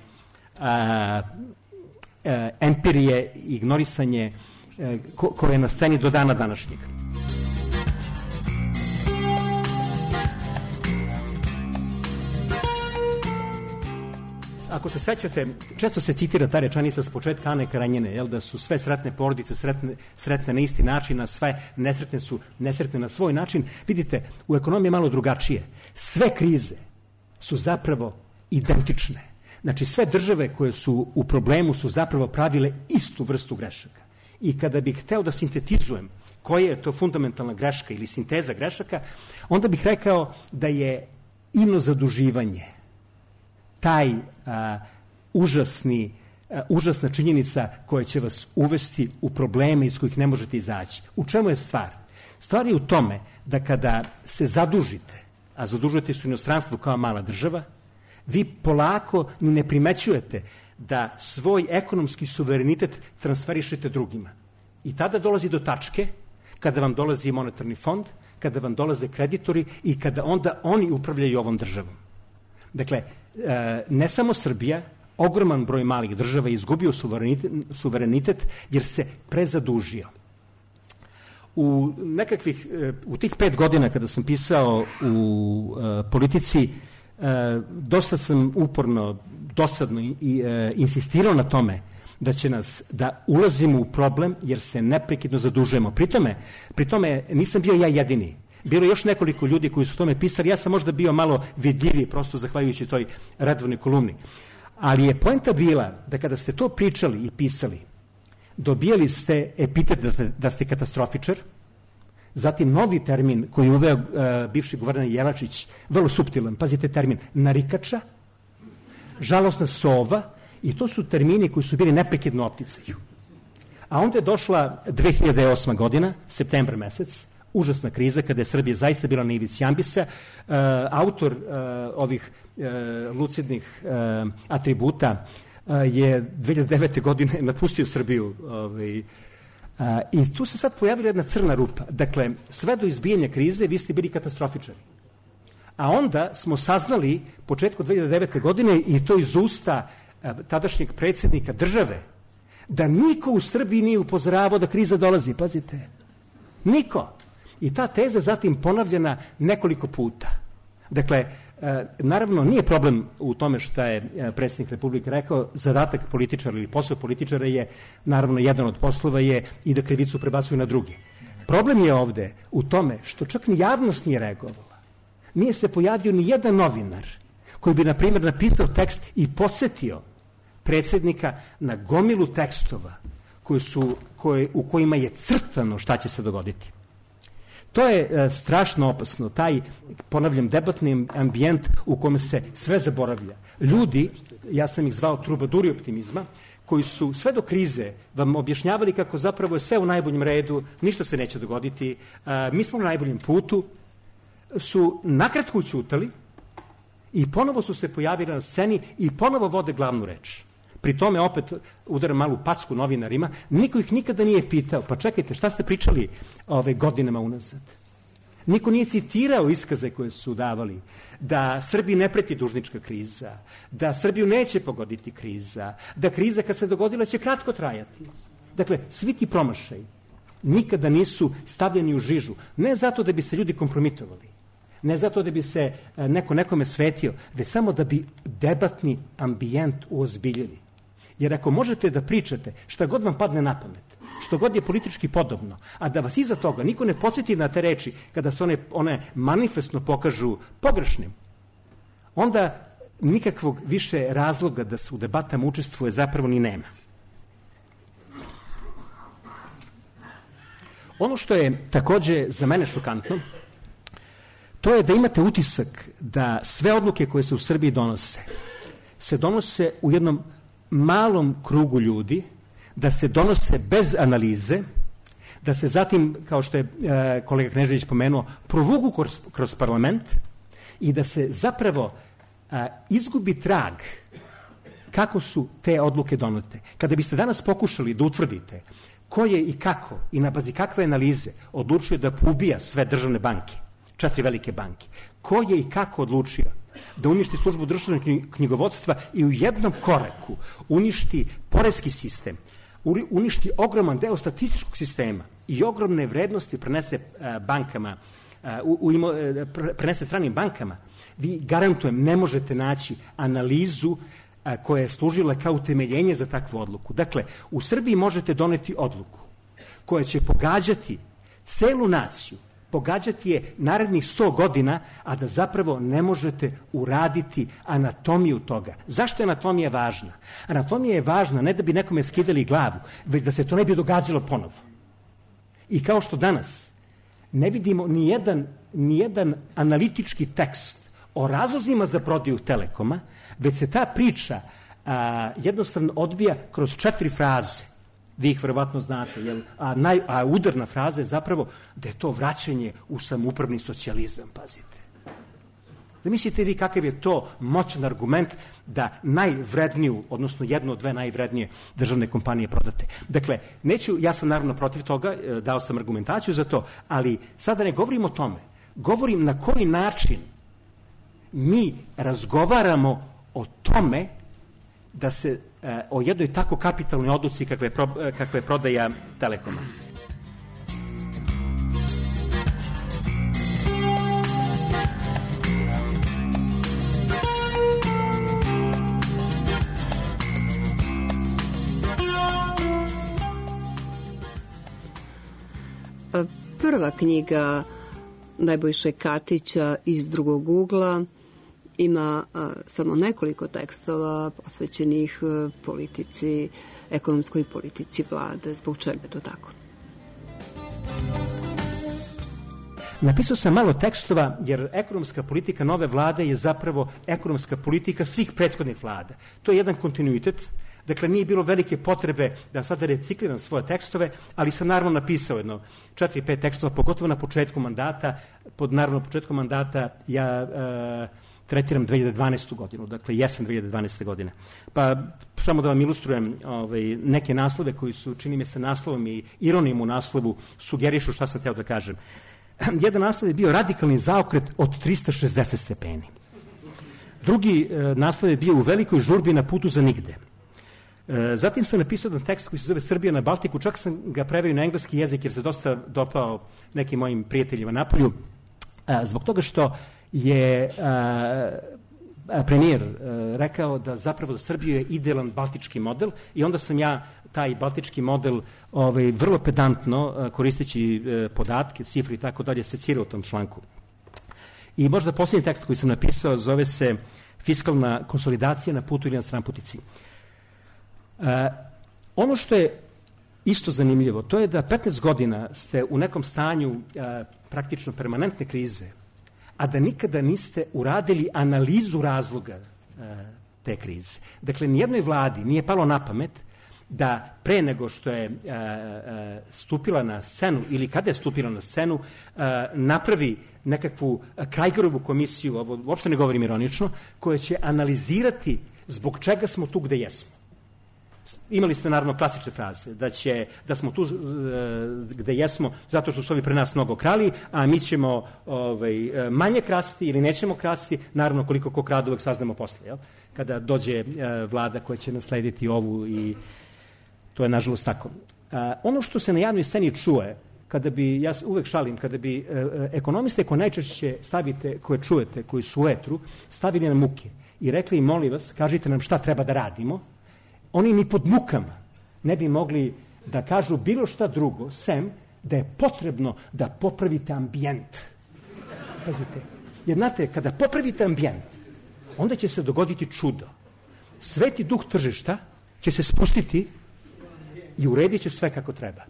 [SPEAKER 7] empirije, ignorisanje koje je na sceni do dana današnjeg. Ako se sećate, često se citira ta rečenica s početka Ane Karanjine, da su sve sretne porodice sretne na isti način, a sve nesretne su nesretne na svoj način. Vidite, u ekonomiji je malo drugačije. Sve krize su zapravo identične. Znači, sve države koje su u problemu su zapravo pravile istu vrstu grešaka. I kada bih hteo da sintetizujem koja je to fundamentalna greška ili sinteza grešaka, onda bih rekao da je ino zaduživanje taj užasna činjenica koja će vas uvesti u probleme iz kojih ne možete izaći. U čemu je stvar? Stvar je u tome da kada se zadužite, a zadužujete se u inostranstvu kao mala država, vi polako ni ne primećujete da svoj ekonomski suverenitet transferišete drugima. I tada dolazi do tačke kada vam dolazi monetarni fond, kada vam dolaze kreditori i kada onda oni upravljaju ovom državom. Dakle, ne samo Srbija, ogroman broj malih država je izgubio suverenitet jer se prezadužio. U tih 5 godina kada sam pisao u politici, dosta sam uporno, dosadno insistirao na tome da će nas, da ulazimo u problem jer se neprekidno zadužujemo. Pri tome nisam bio ja jedini. Bilo je još nekoliko ljudi koji su o tome pisali, ja sam možda bio malo vidljiviji, prosto zahvaljujući toj redovnoj kolumni. Ali je poenta bila da kada ste to pričali i pisali, dobijali ste epitet da ste katastrofičar, zatim novi termin koji je uveo bivši guverner Jelačić, vrlo suptilan, pazite termin, narikača, žalosna sova, i to su termini koji su bili neprekidno opticaju. A onda je došla 2008. godina, septembar mesec, užasna kriza kada je Srbija zaista bila na ivici ambisa. Autor ovih lucidnih atributa je 2009. godine napustio Srbiju I tu se sad pojavila jedna crna rupa. Dakle, sve do izbijanja krize vi ste bili katastrofičari. A onda smo saznali početkom 2009. godine i to iz usta tadašnjeg predsjednika države, da niko u Srbiji nije upozoravao da kriza dolazi, pazite. Niko. I ta teza zatim ponavljena nekoliko puta. Dakle, naravno nije problem u tome što je predsjednik Republike rekao, zadatak političara ili posao političara je, naravno jedan od poslova je i da krivicu prebacuju na druge. Problem je ovde u tome što čak ni javnost nije reagovala. Nije se pojavio ni jedan novinar koji bi, na primjer, napisao tekst i podsjetio predsjednika na gomilu tekstova u kojima je crtano šta će se dogoditi. To je strašno opasno, taj, ponavljam, debatni ambijent u kome se sve zaboravlja. Ljudi, ja sam ih zvao trubaduri optimizma, koji su sve do krize vam objašnjavali kako zapravo je sve u najboljem redu, ništa se neće dogoditi, mi smo na najboljem putu, su nakratko ućutali i ponovo su se pojavili na sceni i ponovo vode glavnu reč. Pri tome opet udaram malu packu novinarima, niko ih nikada nije pitao, pa čekajte, šta ste pričali godinama unazad? Niko nije citirao iskaze koje su davali, da Srbiji ne preti dužnička kriza, da Srbiju neće pogoditi kriza, da kriza kad se dogodila će kratko trajati. Dakle, svi ti promašaji nikada nisu stavljeni u žižu, ne zato da bi se ljudi kompromitovali, ne zato da bi se neko nekome svetio, već samo da bi debatni ambijent uozbiljili. Jer ako možete da pričate šta god vam padne na pamet, što god je politički podobno, a da vas iza toga niko ne podsjeti na te reči kada se one manifestno pokažu pogrešnim, onda nikakvog više razloga da se u debatama učestvuje zapravo ni nema. Ono što je takođe za mene šokantno, to je da imate utisak da sve odluke koje se u Srbiji se donose u jednom malom krugu ljudi, da se donose bez analize, da se zatim, kao što je kolega Knežević pomenuo, provuku kroz parlament i da se zapravo izgubi trag kako su te odluke donete. Kada biste danas pokušali da utvrdite ko je i kako i na bazi kakve analize odlučio da ubija sve državne banke, 4 velike banke, ko je i kako odlučio da uništi službu državnog knjigovodstva i u jednom koraku uništi poreski sistem, uništi ogroman deo statističkog sistema i ogromne vrednosti prenese bankama, prenese stranim bankama, vi, garantujem, ne možete naći analizu koja je služila kao utemeljenje za takvu odluku. Dakle, u Srbiji možete doneti odluku koja će pogađati celu naciju, pogađati je narednih 100 godina, a da zapravo ne možete uraditi anatomiju toga. Zašto je anatomija važna? Anatomija je važna ne da bi nekome skidali glavu, već da se to ne bi događalo ponovo. I kao što danas ne vidimo ni jedan analitički tekst o razlozima za prodaju Telekoma, već se ta priča jednostavno odbija kroz 4 fraze. Vi ih verovatno znate, a udarna fraza je zapravo da je to vraćanje u samoupravni socijalizam, pazite. Zamislite vi kakav je to moćan argument da najvredniju, odnosno jednu od 2 najvrednije državne kompanije prodate. Dakle, ja sam naravno protiv toga, dao sam argumentaciju za to, ali sada ne govorim o tome. Govorim na koji način mi razgovaramo o tome da se o jednoj tako kapitalnoj odluci kakva je prodaja Telekoma.
[SPEAKER 3] Prva knjiga Nebojše Katića Iz drugog ugla ima samo nekoliko tekstova posvećenih politici, ekonomskoj politici vlade. Zbog čega je to tako?
[SPEAKER 7] Napisao sam malo tekstova jer ekonomska politika nove vlade je zapravo ekonomska politika svih prethodnih vlada. To je jedan kontinuitet. Dakle, nije bilo velike potrebe da sada recikliram svoje tekstove, ali sam naravno napisao 4-5 tekstova, pogotovo na početku mandata. Naravno, početkom mandata ja tretiram 2012. godinu, dakle jesen 2012. godine. Pa samo da vam ilustrujem neke naslove koji su, čini mi se, naslovom i ironijom u naslovu sugerišu šta sam hteo da kažem. Jedan naslov je bio radikalni zaokret od 360 stepeni. Drugi naslov je bio u velikoj žurbi na putu za nigde. Zatim sam napisao jedan tekst koji se zove Srbija na Baltiku, čak sam ga preveo na engleski jezik jer se dosta dopao nekim mojim prijateljima napolju, zbog toga što je premijer rekao da zapravo za Srbiju je idealan baltički model i onda sam ja taj baltički model vrlo pedantno, koristeći podatke, cifre i tako dalje, secirao u tom članku. I možda posljednji tekst koji sam napisao zove se Fiskalna konsolidacija na putu ili na stranputici. Ono što je isto zanimljivo, to je da 15 godina ste u nekom stanju praktično permanentne krize, a da nikada niste uradili analizu razloga te krize. Dakle, nijednoj vladi nije palo na pamet da pre nego što je stupila na scenu ili kada je stupila na scenu napravi nekakvu Krajgerovu komisiju, ovo uopšte ne govorim ironično, koja će analizirati zbog čega smo tu gde jesmo. Imali ste naravno klasične fraze da smo tu gde jesmo zato što su ovi pre nas mnogo krali, a mi ćemo manje krasti ili nećemo krasti, naravno koliko ko krade uvek saznamo posle, jel? Kada dođe vlada koja će naslediti ovu i to je nažalost tako. Ono što se na javnoj sceni čuje, kada bi, ja uvek šalim, kada bi ekonomiste koje najčešće stavite, koje čujete, koji su u etru, stavili na muke i rekli im, molim vas, kažite nam šta treba da radimo, oni ni pod mukama ne bi mogli da kažu bilo šta drugo, sem da je potrebno da popravite ambijent. Pazite, jer znate, kada popravite ambijent, onda će se dogoditi čudo. Sveti duh tržišta će se spustiti i uredit će sve kako treba.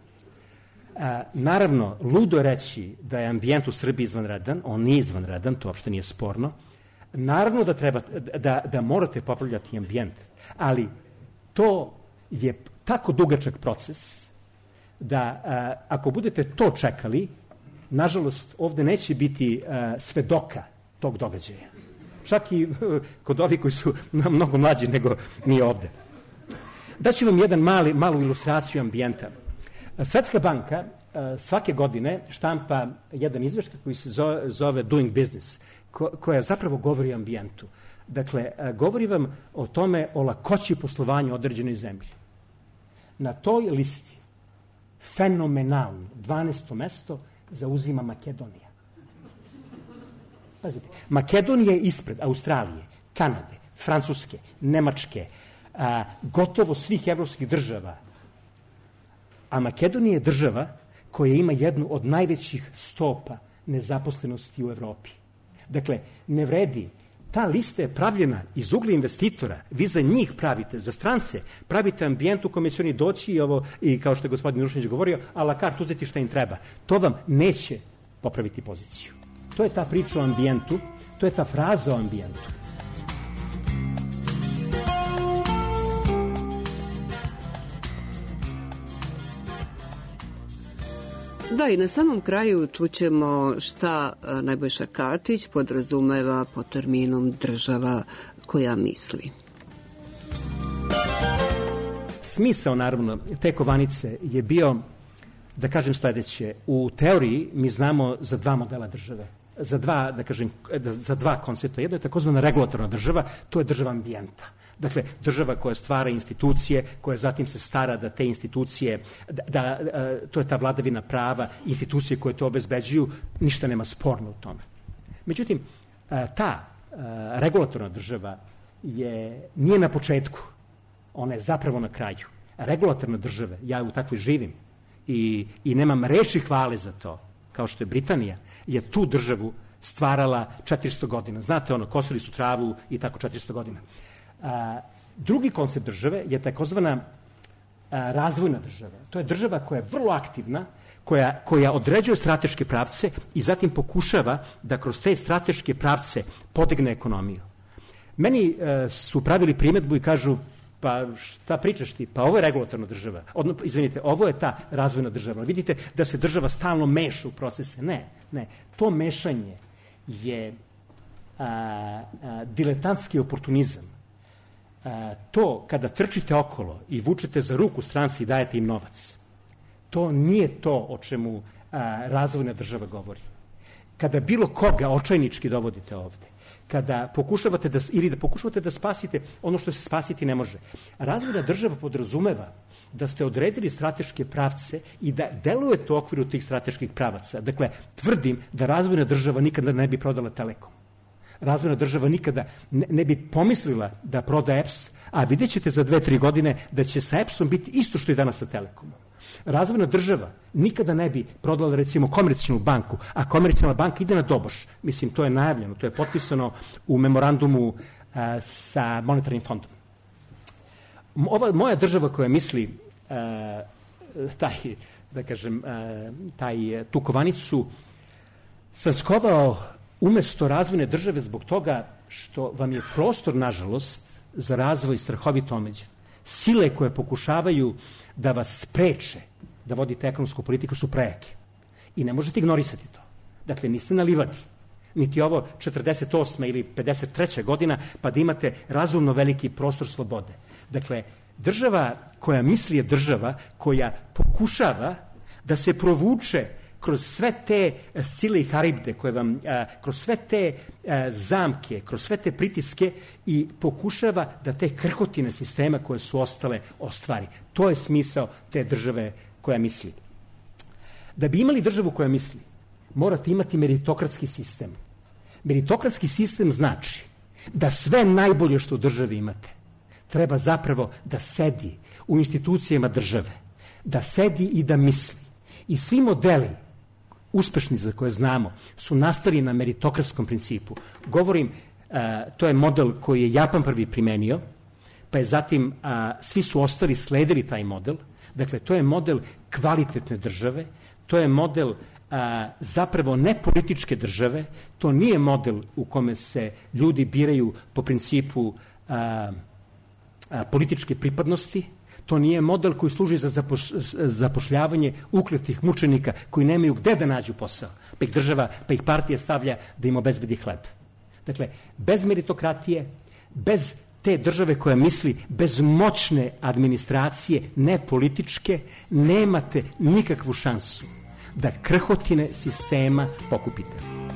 [SPEAKER 7] Naravno, ludo je reći da je ambijent u Srbiji izvanredan, on nije izvanredan, to uopšte nije sporno. Naravno da treba, da morate popravljati ambijent, ali to je tako dugačak proces da ako budete to čekali, nažalost, ovde neće biti svedoka tog događaja. Čak i kod ovih koji su mnogo mlađi nego mi ovde. Daću vam jedan malu ilustraciju ambijenta. Svetska banka svake godine štampa jedan izveštaj koji se zove Doing Business, koja zapravo govori o ambijentu. Dakle, govori vam o tome, o lakoći poslovanja određenoj zemlji. Na toj listi fenomenalno 12. mesto zauzima Makedonija. Pazite, Makedonija je ispred Australije, Kanade, Francuske, Nemačke, gotovo svih evropskih država. A Makedonija je država koja ima jednu od najvećih stopa nezaposlenosti u Evropi. Dakle, ne vredi. Ta lista je pravljena iz ugla investitora. Vi za njih pravite, za strance, pravite ambijent u kome će oni doći i kao što je gospodin Rušnić govorio, a la carte uzeti šta im treba. To vam neće popraviti poziciju. To je ta priča o ambijentu, to je ta fraza o ambijentu.
[SPEAKER 3] Da, i na samom kraju čućemo šta Nebojša Katić podrazumeva pod terminom država koja misli.
[SPEAKER 7] Smisao, naravno, te kovanice je bio, da kažem sledeće, u teoriji mi znamo za dva modela države, za dva koncepta. Jedno je takozvana regulatorna država, to je država ambijenta. Dakle, država koja stvara institucije, koja zatim se stara da te institucije, to je ta vladavina prava, institucije koje to obezbeđuju, ništa nema sporno u tome. Međutim, ta regulatorna država nije na početku, ona je zapravo na kraju. Regulatorna država, ja u takvoj živim i nemam reči hvale za to, kao što je Britanija, je tu državu stvarala 400 godina. Znate, kosili su travu i tako 400 godina. Drugi koncept države je takozvana razvojna država. To je država koja je vrlo aktivna, koja određuje strateške pravce i zatim pokušava da kroz te strateške pravce podigne ekonomiju. Meni su pravili primedbu i kažu, pa šta pričaš ti? Pa ovo je regulatorna država. Izvinite, ovo je ta razvojna država. Vidite da se država stalno meša u procese. Ne. To mešanje je diletantski oportunizam, to kada trčite okolo i vučete za ruku stranci i dajete im novac, to nije to o čemu razvojna država govori. Kada bilo koga očajnički dovodite ovde, kada pokušavate da spasite ono što se spasiti ne može. Razvojna država podrazumeva da ste odredili strateške pravce i da delujete u okviru tih strateških pravaca. Dakle, tvrdim da razvojna država nikada ne bi prodala Telekom. Razvojna država nikada ne bi pomislila da proda EPS, a vidjet ćete za 2-3 godine da će sa EPS-om biti isto što i danas sa Telekomom. Razvojna država nikada ne bi prodala, recimo, Komercijalnu banku, a Komercijalna banka ide na doboš. Mislim, to je najavljeno, to je potpisano u memorandumu sa Monetarnim fondom. Moja država koja misli tu kovanicu sam skovao umesto razvojne države zbog toga što vam je prostor, nažalost, za razvoj strahovito omeđen. Sile koje pokušavaju da vas spreče da vodite ekonomsku politiku su prejake. I ne možete ignorisati to. Dakle, niste na livadi. Niti ovo 48. ili 53. godina, pa da imate razumno veliki prostor slobode. Dakle, država koja misli je država koja pokušava da se provuče kroz sve te sile i haribde, kroz sve te zamke, kroz sve te pritiske i pokušava da te krhotine sistema koje su ostale ostvari. To je smisao te države koja misli. Da bi imali državu koja misli, morate imati meritokratski sistem. Meritokratski sistem znači da sve najbolje što u državi imate treba zapravo da sedi u institucijama države, da sedi i da misli. I svi modeli uspešni za koje znamo su nastali na meritokratskom principu. Govorim, to je model koji je Japan prvi primenio, pa je zatim svi su ostali sledili taj model. Dakle, to je model kvalitetne države, to je model zapravo ne političke države, to nije model u kome se ljudi biraju po principu političke pripadnosti, to nije model koji služi za zapošljavanje ukletih mučenika koji nemaju gde da nađu posao, pa ih država, pa ih partija stavlja da im obezbedi hleb. Dakle, bez meritokratije, bez te države koja misli, bez moćne administracije, ne političke, nemate nikakvu šansu da krhotine sistema pokupite.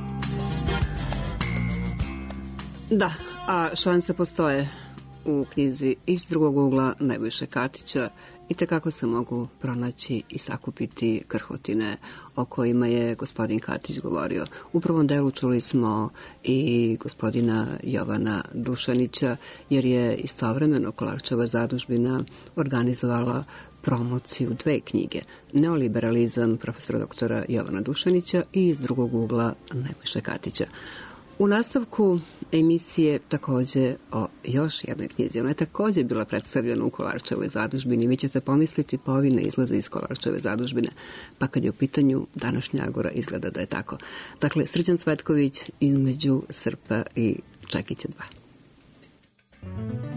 [SPEAKER 3] Da, a šanse postoje. U knjizi Iz drugog ugla Nebojše Katića i tekako se mogu pronaći i sakupiti krhotine o kojima je gospodin Katić govorio. U prvom delu čuli smo i gospodina Jovana Dušanića, jer je istovremeno Kolarčeva zadužbina organizovala promociju 2 knjige. Neoliberalizam profesora doktora Jovana Dušanića i Iz drugog ugla Nebojše Katića. U nastavku emisije takođe o još jednoj knjizi. Ona je takođe bila predstavljena u Kolarčevoj zadužbini. Vi ćete pomisliti, pa ovi ne izlaze iz Kolarčeve zadužbine. Pa kad je u pitanju današnja Agora, izgleda da je tako. Dakle, Srđan Cvetković Između Srpa i Čekića 2.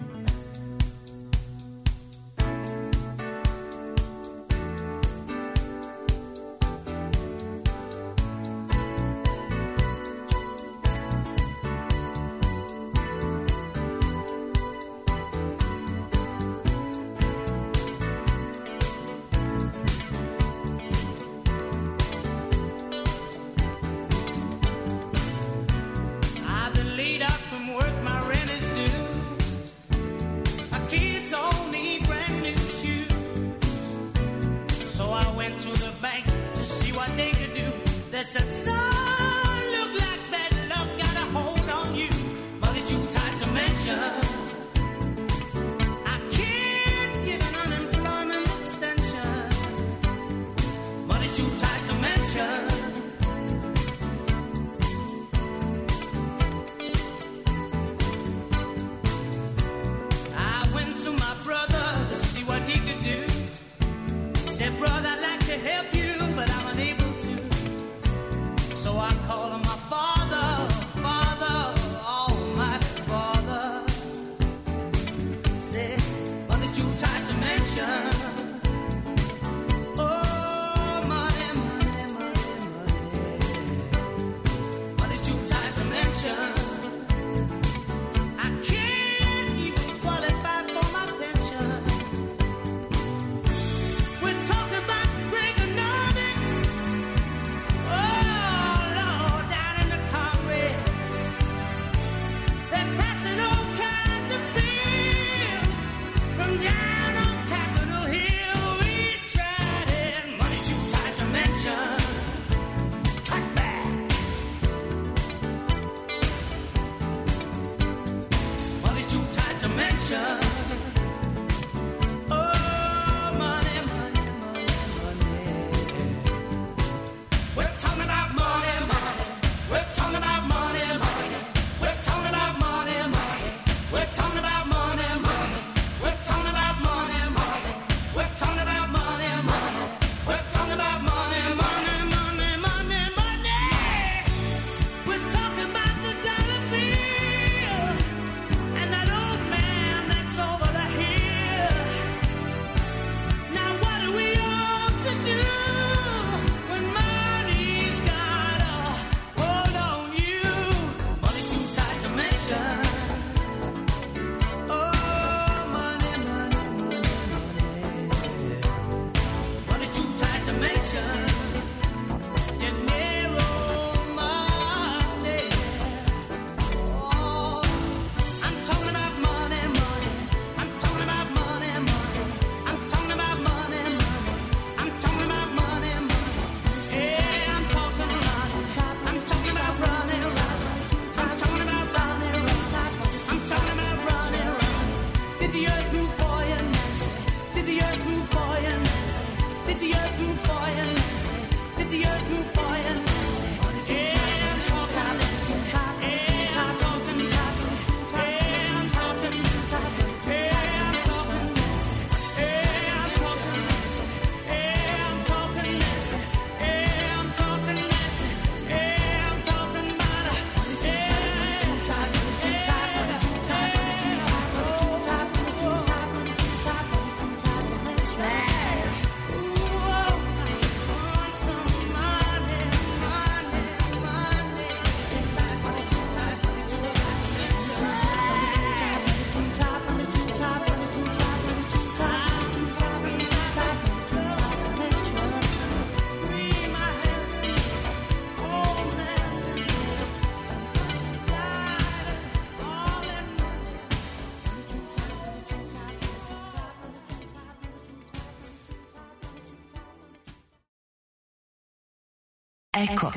[SPEAKER 8] Eko.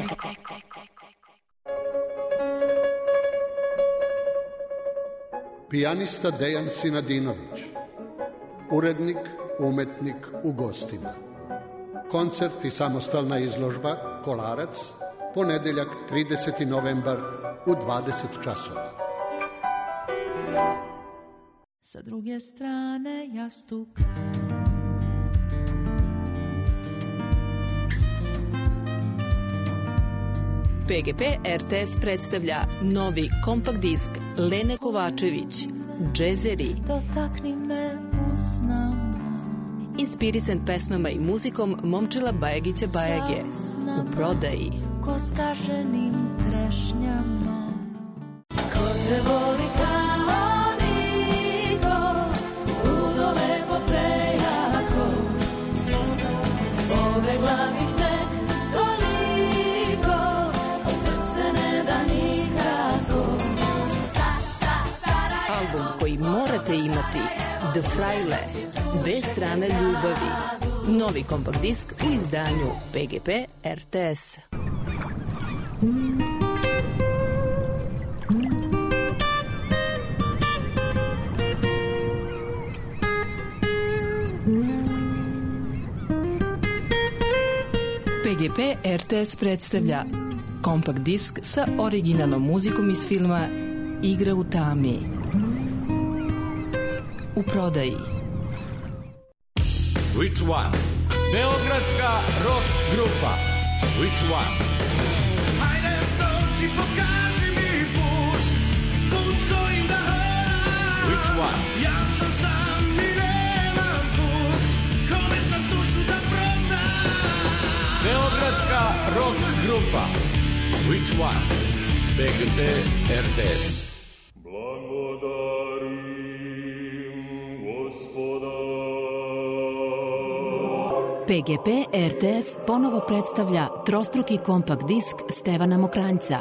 [SPEAKER 9] Pijanista Dejan Sinadinović, urednik, umetnik u gostima. Koncert i samostalna izložba Kolarac, ponedeljak 30. novembar u 20 časova.
[SPEAKER 10] Sa druge strane jastuka
[SPEAKER 11] PGP RTS predstavlja novi kompakt disk Lene Kovačević, Džezeri.
[SPEAKER 10] Dotakni me usnama.
[SPEAKER 11] Inspirisan pesmama i muzikom Momčila Bajagića Bajage. U prodaji.
[SPEAKER 10] Ko skaženim trešnjama. Ko te voli kao niko, ludo lepo prejako. Povegla bih te toliko, a srce ne da nikako.
[SPEAKER 11] Album koji morate imati, The Fraile, dve strane ljubavi. Novi kompakt disk u izdanju PGP RTS. PGP RTS predstavlja kompakt disk sa originalnom muzikom iz filma Igra u tami. U prodaji.
[SPEAKER 12] Which one? Beogradska rock grupa. Which one?
[SPEAKER 6] Hajde dođi, pokaži mi put, put kojim da hodam.
[SPEAKER 12] Which one?
[SPEAKER 6] Ja sam sam i nemam put, kome sam dušu da prodam.
[SPEAKER 12] Beogradska rock grupa. Which one? PGP RTS.
[SPEAKER 13] PGP RTS ponovo predstavlja trostruki kompakt disk Stevana Mokranjca.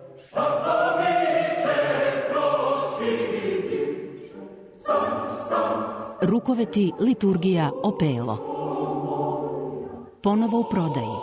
[SPEAKER 13] Rukoveti, liturgija, opelo. Ponovo u prodaji.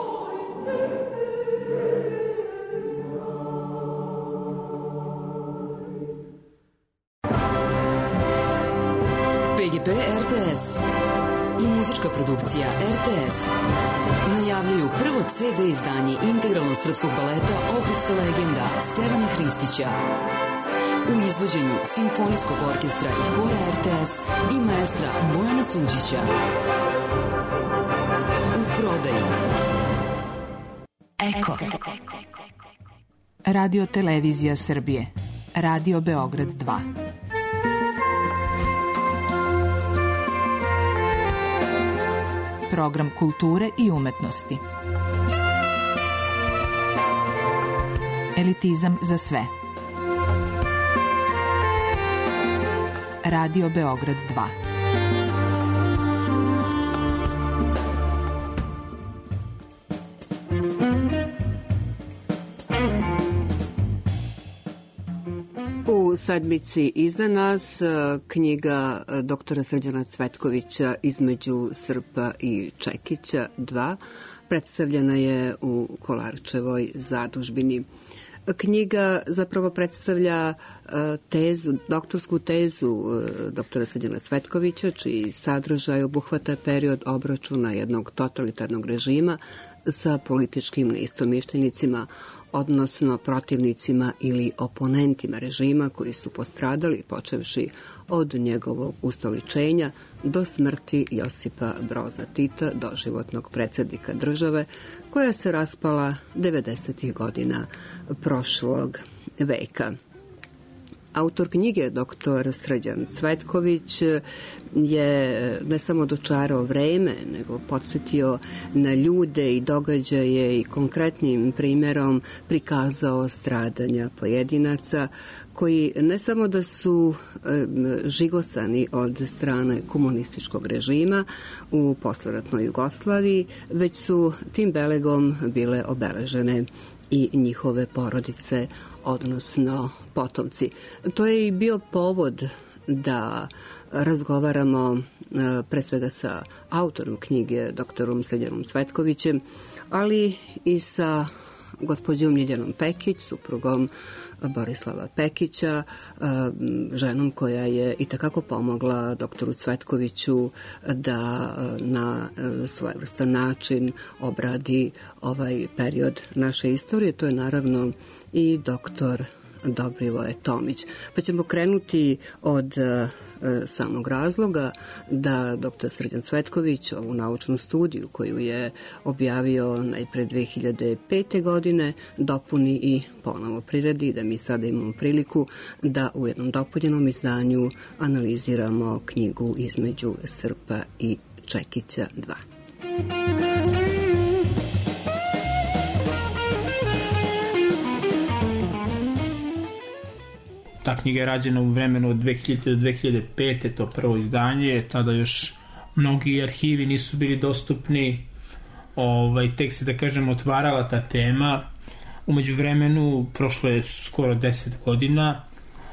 [SPEAKER 14] PGP RTS i muzička produkcija RTS najavljuju prvo CD izdanje integralnog srpskog baleta Ohridska legenda Stevana Hristića u izvođenju Simfonijskog orkestra i hora RTS i maestra Bojana Suđića. U prodaji.
[SPEAKER 13] Eko. Radio Televizija Srbije. Radio Beograd 2. Program kulture i umetnosti. Elitizam za sve. Radio Beograd 2.
[SPEAKER 3] U sedmici iza nas knjiga doktora Srđana Cvetkovića Između Srpa i Čekića 2 predstavljena je u Kolarčevoj zadužbini. Knjiga zapravo predstavlja doktorsku tezu doktora Srđana Cvetkovića, čiji sadržaj obuhvata period obračuna jednog totalitarnog režima sa političkim neistomišljenicima, odnosno protivnicima ili oponentima režima koji su postradali, počevši od njegovog ustoličenja do smrti Josipa Broza Tita, doživotnog predsjednika države, koja se raspala 90. godina prošlog veka. Autor knjige, dr. Srđan Cvetković, je ne samo dočarao vreme, nego podsjetio na ljude i događaje i konkretnim primjerom prikazao stradanja pojedinaca koji ne samo da su žigosani od strane komunističkog režima u posleratnoj Jugoslaviji, već su tim belegom bile obeležene i njihove porodice, odnosno potomci. To je i bio povod da razgovaramo pre svega sa autorom knjige, doktorom Srđanom Cvetkovićem, ali i sa gospođom Ljiljanom Pekić, suprugom Borislava Pekića, ženom koja je i takako pomogla doktoru Cvetkoviću da na svojevrstan način obradi ovaj period naše istorije. To je naravno i doktor Dobrivoje Tomić. Pa ćemo krenuti od samog razloga da dr. Srđan Cvetković ovu naučnu studiju koju je objavio najpre 2005. godine dopuni i ponovo priredi, da mi sada imamo priliku da u jednom dopunjenom izdanju analiziramo knjigu Između Srpa i Čekića 2.
[SPEAKER 15] Ta knjiga je rađena u vremenu od 2000 do 2005. To prvo izdanje, tada još mnogi arhivi nisu bili dostupni, tek se, da kažem, otvarala ta tema. Umeđu vremenu, prošlo je skoro 10 godina,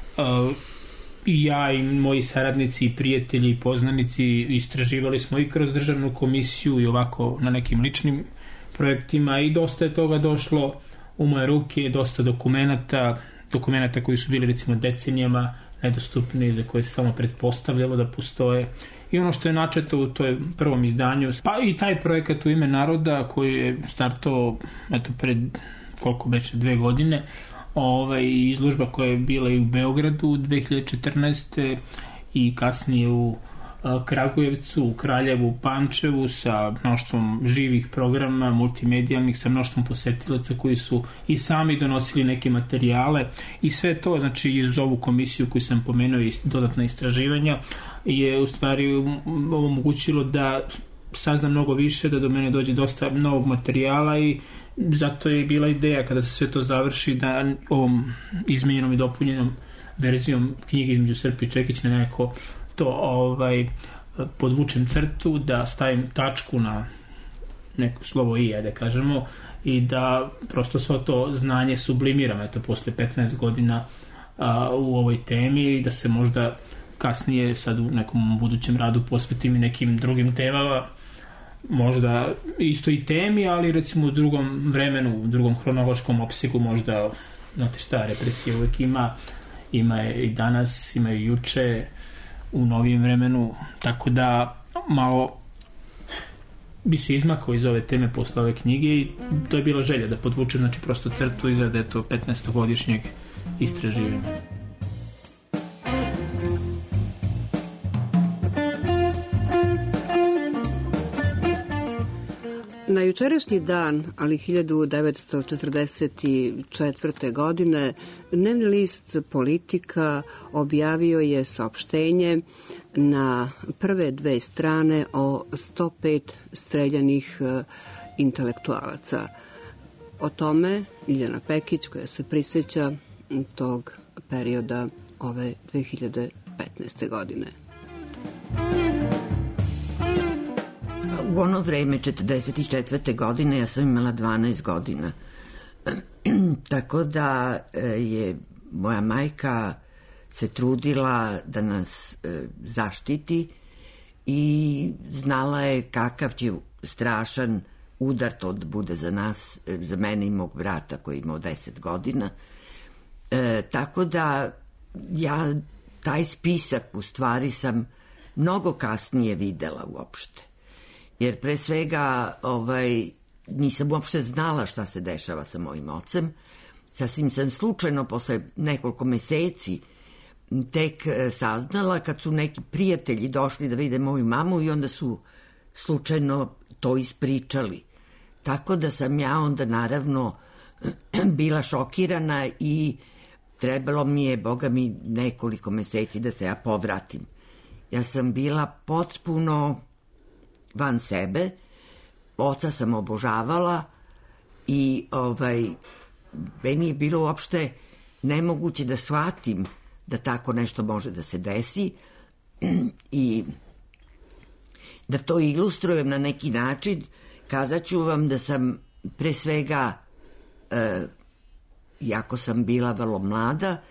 [SPEAKER 15] ja i moji saradnici i prijatelji i poznanici istraživali smo i kroz državnu komisiju i ovako na nekim ličnim projektima i dosta je toga došlo u moje ruke, dosta dokumenata koji su bili recimo decenijama nedostupni, za koje se samo pretpostavljalo da postoje. I ono što je načeto u toj prvom izdanju, pa i taj projekat U ime naroda koji je startao pred koliko već 2 godine, izložba koja je bila i u Beogradu 2014. i kasnije u Kragujevcu, u Kraljevu, Pančevu, sa mnoštvom živih programa, multimedijalnih, sa mnoštvom posetilaca koji su i sami donosili neke materijale i sve to, znači iz ovu komisiju koju sam pomenuo i dodatna istraživanja je u stvari omogućilo da saznam mnogo više, da do mene dođe dosta novog materijala i zato je bila ideja kada se sve to završi da ovom izmenjenom i dopunjenom verzijom knjige Između Srpa i Čekić na neko to podvučem crtu, da stavim tačku na neko slovo i, da kažemo, i da prosto svo to znanje sublimiram, posle 15 godina u ovoj temi i da se možda kasnije sad u nekom budućem radu posvetim i nekim drugim temama, možda isto i temi, ali recimo u drugom vremenu, u drugom hronološkom opsegu, možda, znate šta, represija uvek ima je i danas, ima i juče, u novijem vremenu, tako da malo bi se izmakao iz ove teme posle ove knjige i to je bila želja da podvučem, znači prosto crtu izrade 15-godišnjeg istraživanja.
[SPEAKER 3] Na jučerašnji dan, ali 1944. godine, dnevni list Politika objavio je saopštenje na prve 2 strane o 105 streljanih intelektualaca. O tome Ljiljana Pekić, koja se prisjeća tog perioda ove 2015. godine.
[SPEAKER 16] U ono vreme, 44. godine, ja sam imala 12 godina. Tako da je moja majka se trudila da nas zaštiti i znala je kakav će strašan udar to bude za nas, za mene i mog brata koji je imao 10 godina. Tako da ja taj spisak u stvari sam mnogo kasnije videla uopšte. Jer pre svega nisam uopšte znala šta se dešava sa mojim ocem. Sasvim sam slučajno, posle nekoliko meseci, tek saznala kad su neki prijatelji došli da vide moju mamu i onda su slučajno to ispričali. Tako da sam ja onda naravno bila šokirana i trebalo mi je, boga mi, nekoliko meseci da se ja povratim. Ja sam bila potpuno van sebe, oca sam obožavala i meni je bilo uopšte nemoguće da shvatim da tako nešto može da se desi i da to ilustrujem na neki način. Kazat ću vam da sam pre svega, iako sam bila vrlo mlada,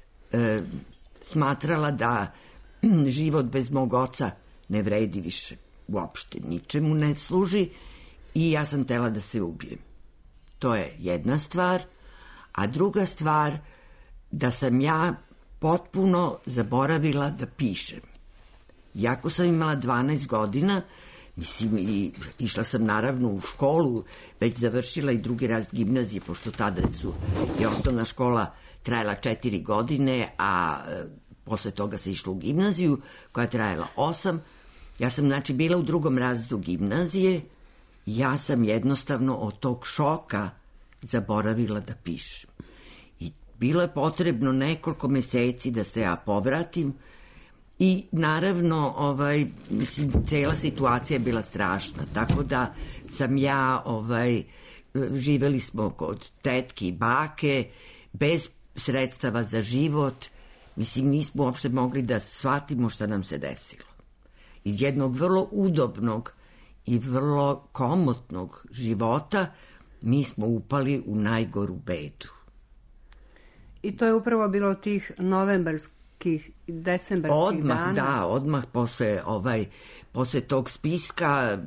[SPEAKER 16] smatrala da život bez mog oca ne vredi više, uopšte ničemu ne služi i ja sam htela da se ubijem. To je jedna stvar, a druga stvar da sam ja potpuno zaboravila da pišem. Iako sam imala 12 godina, mislim, i išla sam naravno u školu, već završila i drugi raz gimnazije, pošto tada je osnovna škola trajala 4 godine, a posle toga se išlo u gimnaziju, koja je trajala 8. Ja sam, znači, bila u drugom razredu gimnazije i ja sam jednostavno od tog šoka zaboravila da pišem. I bilo je potrebno nekoliko meseci da se ja povratim i naravno, mislim, cela situacija je bila strašna, tako da sam ja, živeli smo kod tetke i bake, bez sredstava za život, mislim, nismo uopšte mogli da shvatimo šta nam se desilo. Iz jednog vrlo udobnog i vrlo komotnog života mi smo upali u najgoru bedu.
[SPEAKER 3] I to je upravo bilo tih novembarskih, decembarskih dana?
[SPEAKER 16] Da, odmah posle tog spiska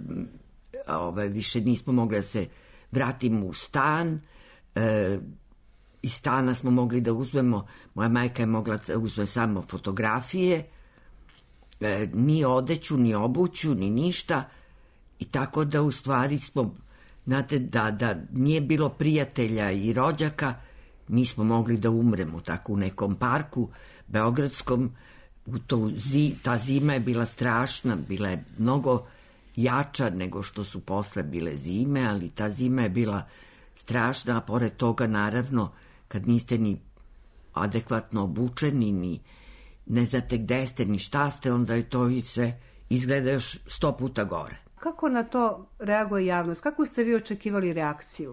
[SPEAKER 16] više nismo mogli da se vratimo u stan. Iz stana smo mogli da uzmemo, moja majka je mogla da uzme samo fotografije, ni odeću, ni obuću, ni ništa. I tako da u stvari smo, znate, da nije bilo prijatelja i rođaka, mi smo mogli da umremo tako u nekom parku beogradskom. Ta zima je bila strašna, bila je mnogo jača nego što su posle bile zime, ali ta zima je bila strašna, a pored toga, naravno, kad niste ni adekvatno obučeni, ni ne znate gde ste, ni šta ste, onda je to i sve izgleda još 100 puta gore.
[SPEAKER 3] Kako na to reaguje javnost? Kako ste vi očekivali reakciju?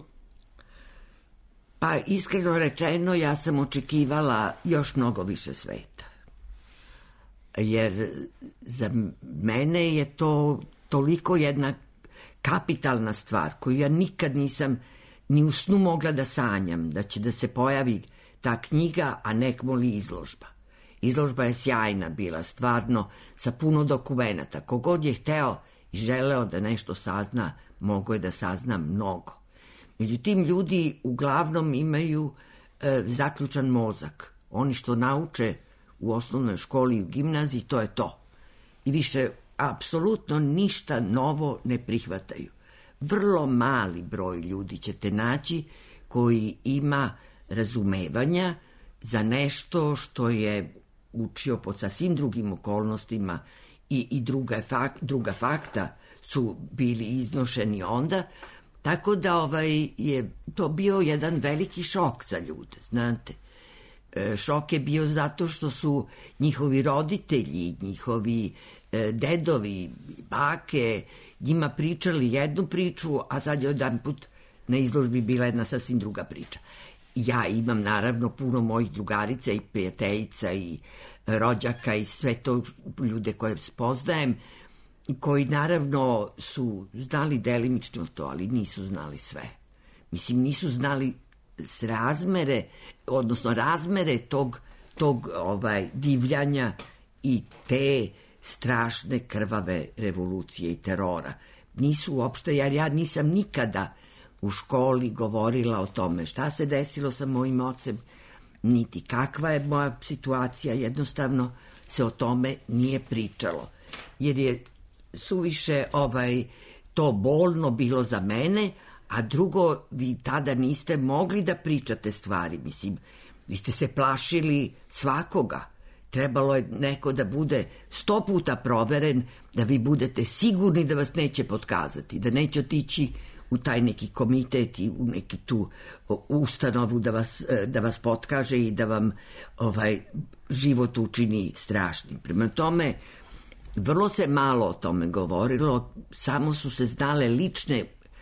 [SPEAKER 16] Pa, iskreno rečeno, ja sam očekivala još mnogo više sveta. Jer za mene je to toliko jedna kapitalna stvar koju ja nikad nisam ni u snu mogla da sanjam, da će da se pojavi ta knjiga, a nekmoli izložba. Izložba je sjajna bila, stvarno, sa puno dokumenata. Kogod je hteo i želeo da nešto sazna, mogo je da sazna mnogo. Međutim, ljudi uglavnom imaju zaključan mozak. Oni što nauče u osnovnoj školi i u gimnaziji, to je to. I više apsolutno ništa novo ne prihvataju. Vrlo mali broj ljudi ćete naći koji ima razumevanja za nešto što je učio pod sasvim drugim okolnostima i druga fakta su bili iznošeni onda, tako da je to bio jedan veliki šok za ljude, znate. Šok je bio zato što su njihovi roditelji, njihovi dedovi, bake, njima pričali jednu priču, a sad je jedanput na izložbi bila jedna sasvim druga priča. Ja imam naravno puno mojih drugarica i prijateljica i rođaka i sve to ljude koje spoznajem, koji naravno su znali delimično to, ali nisu znali sve. Mislim, nisu znali razmere tog divljanja i te strašne krvave revolucije i terora. Nisu uopšte, jer ja nisam nikada u školi govorila o tome šta se desilo sa mojim ocem, niti kakva je moja situacija, jednostavno se o tome nije pričalo. Jer je suviše to bolno bilo za mene, A drugo, vi tada niste mogli da pričate stvari, mislim, vi ste se plašili svakoga. Trebalo je neko da bude 100 puta proveren, da vi budete sigurni da vas neće potkazati, da neće otići u taj neki komitet i u neki tu ustanovu da vas potkaže i da vam život učini strašnim. Prema tome, vrlo se malo o tome govorilo, samo su se znale lične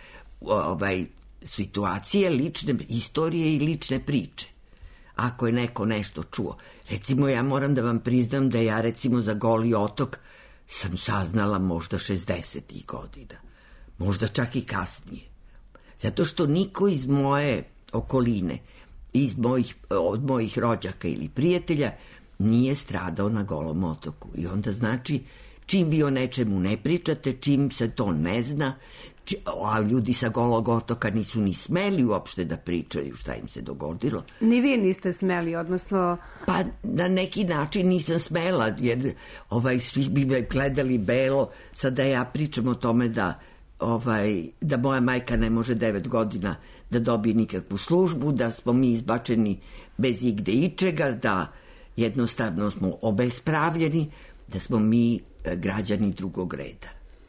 [SPEAKER 16] situacije, lične istorije i lične priče. Ako je neko nešto čuo. Recimo, ja moram da vam priznam da ja, recimo, za Goli otok sam saznala možda 60. godina. Možda čak i kasnije. Zato što niko iz moje okoline, od mojih rođaka ili prijatelja, nije stradao na Golom otoku. I onda znači, čim vi o nečemu ne pričate, čim se to ne zna, a ljudi sa Golog otoka nisu ni smeli uopšte da pričaju šta im se dogodilo.
[SPEAKER 3] Ni vi niste smeli, odnosno...
[SPEAKER 16] Pa na neki način nisam smela, jer svi bi me gledali belo. Sada ja pričam o tome da moja majka ne može 9 godina da dobije nikakvu službu, da smo mi izbačeni bez igde ičega, da jednostavno smo obespravljeni, da smo mi građani drugog reda.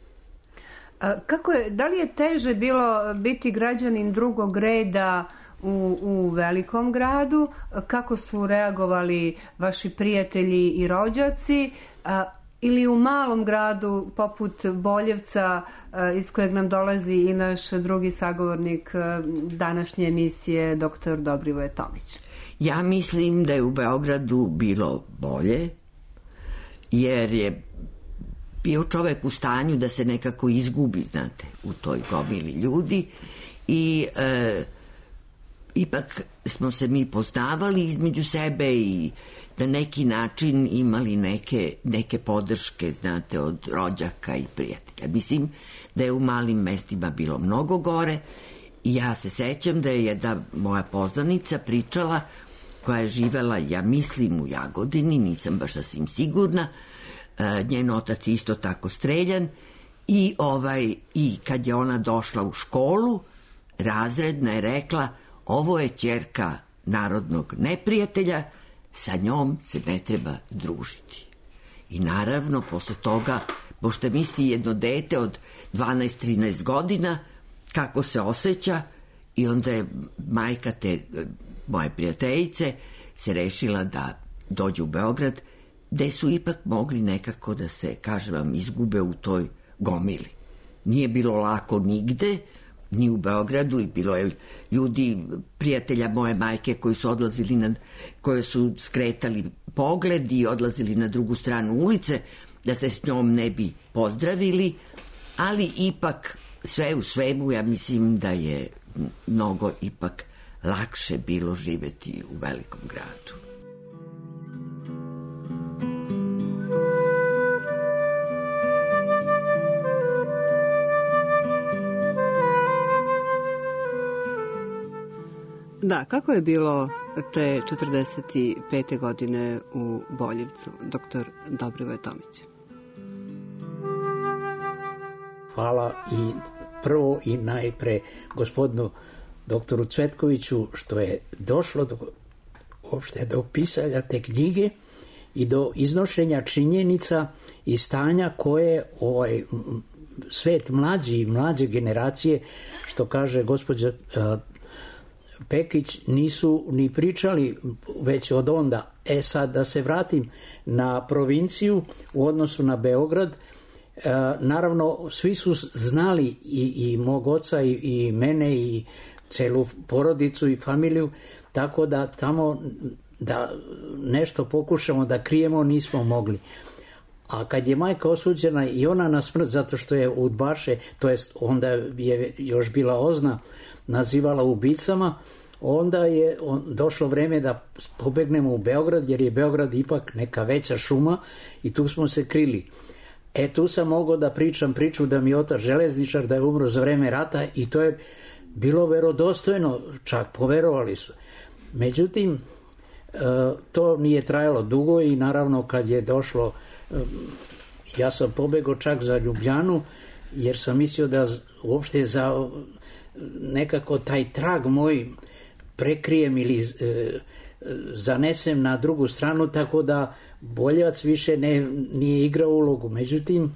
[SPEAKER 3] Da li je teže bilo biti građanin drugog reda u velikom gradu? Kako su reagovali vaši prijatelji i rođaci? Ili u malom gradu poput Boljevca, iz kojeg nam dolazi i naš drugi sagovornik današnje emisije, dr. Dobrivoje Tomić?
[SPEAKER 16] Ja mislim da je u Beogradu bilo bolje, jer je bio čovek u stanju da se nekako izgubi, znate, u toj gomili ljudi i ipak smo se mi poznavali između sebe i na neki način imali neke podrške, znate, od rođaka i prijatelja. Mislim da je u malim mestima bilo mnogo gore i ja se sećam da je jedna moja poznanica pričala, koja je živela, ja mislim, u Jagodini, nisam baš sasvim sigurna, njen otac isto tako streljan i kad je ona došla u školu, razredna je rekla, ovo je ćerka narodnog neprijatelja, sa njom se ne treba družiti. I naravno, posle toga, možete misliti jedno dete od 12-13 godina, kako se osjeća, i onda je majka te moje prijateljice se rešila da dođe u Beograd, gde su ipak mogli nekako da se, kažem vam, izgube u toj gomili. Nije bilo lako nigde, ni u Beogradu, i bilo je ljudi, prijatelja moje majke koji su odlazili koje su skretali pogled i odlazili na drugu stranu ulice, da se s njom ne bi pozdravili, ali ipak sve u svemu ja mislim da je mnogo ipak lakše bilo živeti u velikom gradu.
[SPEAKER 3] Da, kako je bilo te 45. godine u Boljevcu, doktor Dobrivoje Tomić?
[SPEAKER 17] Hvala i prvo i najpre gospodinu doktoru Cvetkoviću što je došlo uopšte do pisanja te knjige i do iznošenja činjenica i stanja koje svet mlađi i mlađe generacije, što kaže gospođa Pekić, nisu ni pričali već od onda. Sad da se vratim na provinciju u odnosu na Beograd, naravno svi su znali i mog oca i mene i celu porodicu i familiju, tako da tamo da nešto pokušamo da krijemo nismo mogli. A kad je majka osuđena i ona na smrt zato što je udbaše, to jest onda je još bila OZNA nazivala ubicama, onda je došlo vreme da pobegnemo u Beograd, jer je Beograd ipak neka veća šuma i tu smo se krili. Tu sam mogao da pričam priču da mi je otac železničar, da je umro za vreme rata, i to je bilo verodostojno, čak poverovali su. Međutim, to nije trajalo dugo i naravno kad je došlo, ja sam pobegao čak za Ljubljanu, jer sam mislio da uopšte nekako taj trag moj prekrijem ili zanesem na drugu stranu, tako da Boljevac više nije igrao ulogu. Međutim,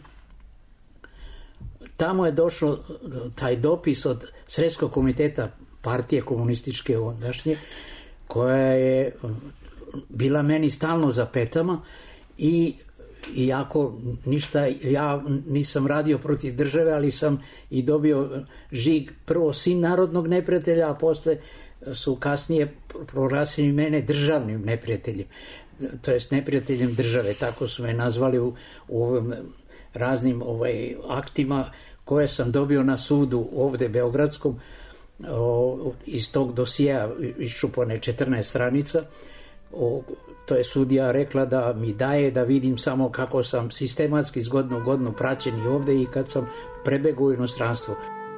[SPEAKER 17] tamo je došlo taj dopis od Sredskog komiteta partije komunističke ondašnje, koja je bila meni stalno za petama i iako ništa, ja nisam radio protiv države, ali sam i dobio žig, prvo sin narodnog neprijatelja, a posle su kasnije proglasili mene državnim neprijateljem, to jest neprijateljem države, tako su me nazvali u ovim raznim aktima koje sam dobio na sudu ovde beogradskom, iz tog dosija iščupane 14 stranica. To je sudija rekla da mi daje da vidim samo kako sam sistematski iz godine u godinu praćen i ovde i kad sam prebegao u inostranstvo.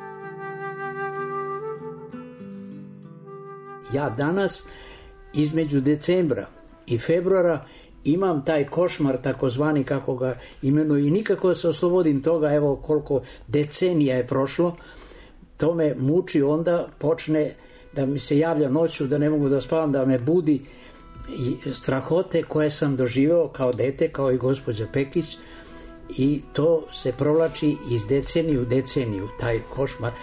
[SPEAKER 17] Ja danas između decembra i februara imam taj košmar takozvani, kako ga imenuju, i nikako da se oslobodim toga. Evo koliko decenija je prošlo, to me muči. Onda počne da mi se javlja noću, da ne mogu da spavam, da me budi i strahote koje sam doživeo kao dete, kao i gospođa Pekić, i to se provlači iz deceniju u deceniju, taj košmar.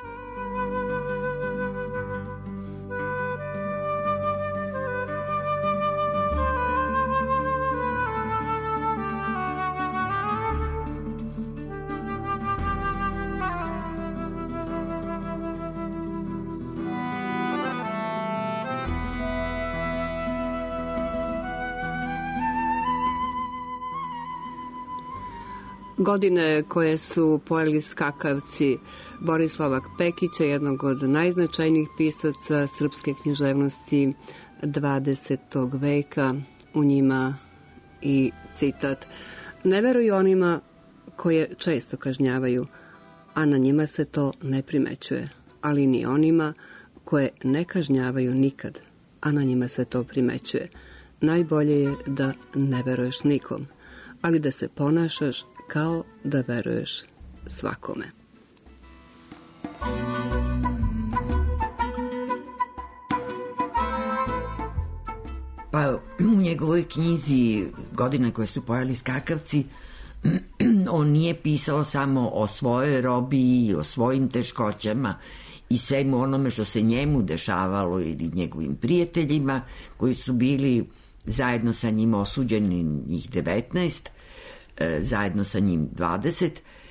[SPEAKER 3] Godine koje su pojeli skakavci Borislava Pekića, jednog od najznačajnijih pisaca srpske književnosti 20. veka, u njima i citat: "Ne veruju onima koje često kažnjavaju, a na njima se to ne primećuje, ali ni onima koje ne kažnjavaju nikad, a na njima se to primećuje. Najbolje je da ne veruješ nikom, ali da se ponašaš kao da veruješ svakome."
[SPEAKER 16] Pa u njegovoj knjizi Godine koje su pojeli skakavci, on nije pisao samo o svojoj robiji i o svojim teškoćama i svemu onome što se njemu dešavalo ili njegovim prijateljima koji su bili zajedno sa njim osuđeni, njih 19, zajedno sa njim 20.